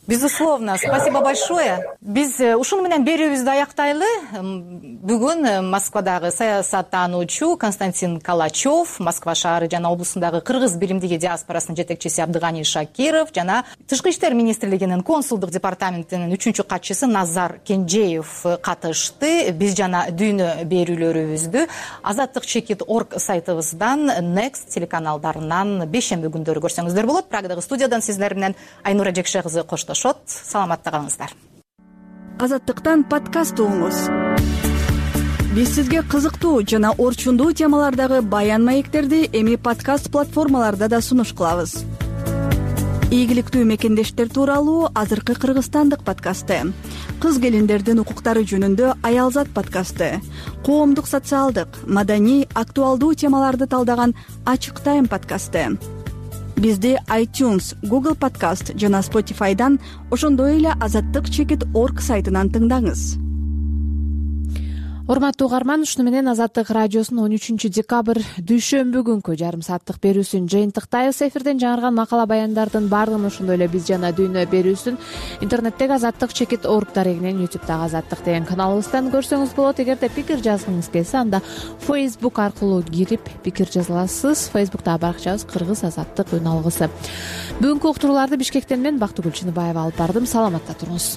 Безусловно, спасибо большое. Биз ушуну менен берүүбүздү аяктайлы. Бүгүн Москвадагы саясаттануучу Константин Калачев, Москва шаары жана облусундагы кыргыз биримдиги диаспорасынын жетекчиси Абдыганы Шакиров жана Тышкы иштер министрлигинин консулдук департаментинин үчүнчү катчысы Назар Кенжеев катышты. Биз жана дүйнө берүүлөрүбүздү азаттык чекит точка орг сайтыбыздан, Next телеканалдарынан бейшемби күндөрү көрсөңүздөр болот. Прагдагы студиядан сиздер менен Айнура Жекше кызы коштошот. Саламатта калыңыздар. Азаттыктан подкаст угуңуз. Биз сизге кызыктуу жана орчундуу темалардагы баян маектерди эми подкаст платформаларда да сунуш кылабыз. Ийгиликтүү мекендештер тууралуу азыркы кыргызстандык подкасты, кыз келиндердин укуктары жөнүндө Аялзат подкасты, коомдук социалдык, маданий, актуалдуу темаларды талдаган Ачык Тайм подкасты. Бизди iTunes, Google Podcast жана Spotify'дан, ошондой эле азаттык чекит точка орг сайтынан тыңдаңыз. Урматтуу угарман, ушуну менен Азаттык радиосунун он үчүнчү декабрь дүйшөмбү күнкү жарым сааттык берүүсүн жыйынтыктайбыз. Эфирден жаңырган макала баяндардын баардыгын, ошондой эле биз жана дүйнө берүүсүн интернеттеги азаттык чекит точка орг дарегинен, ютубтагы азаттык деген каналыбыздан көрсөңүз болот. Эгерде пикир жазгыңыз келсе, анда Facebook аркылуу кирип пикир жаза аласыз. Facebook'тагы баракчабыз Кыргыз азаттык үн алгысы. Бүгүнкү уктурууларды Бишкектен мен Бактыгүл Чыныбаева алып бардым. Саламатта туруңуз.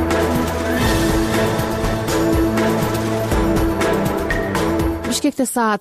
Бишкекте саат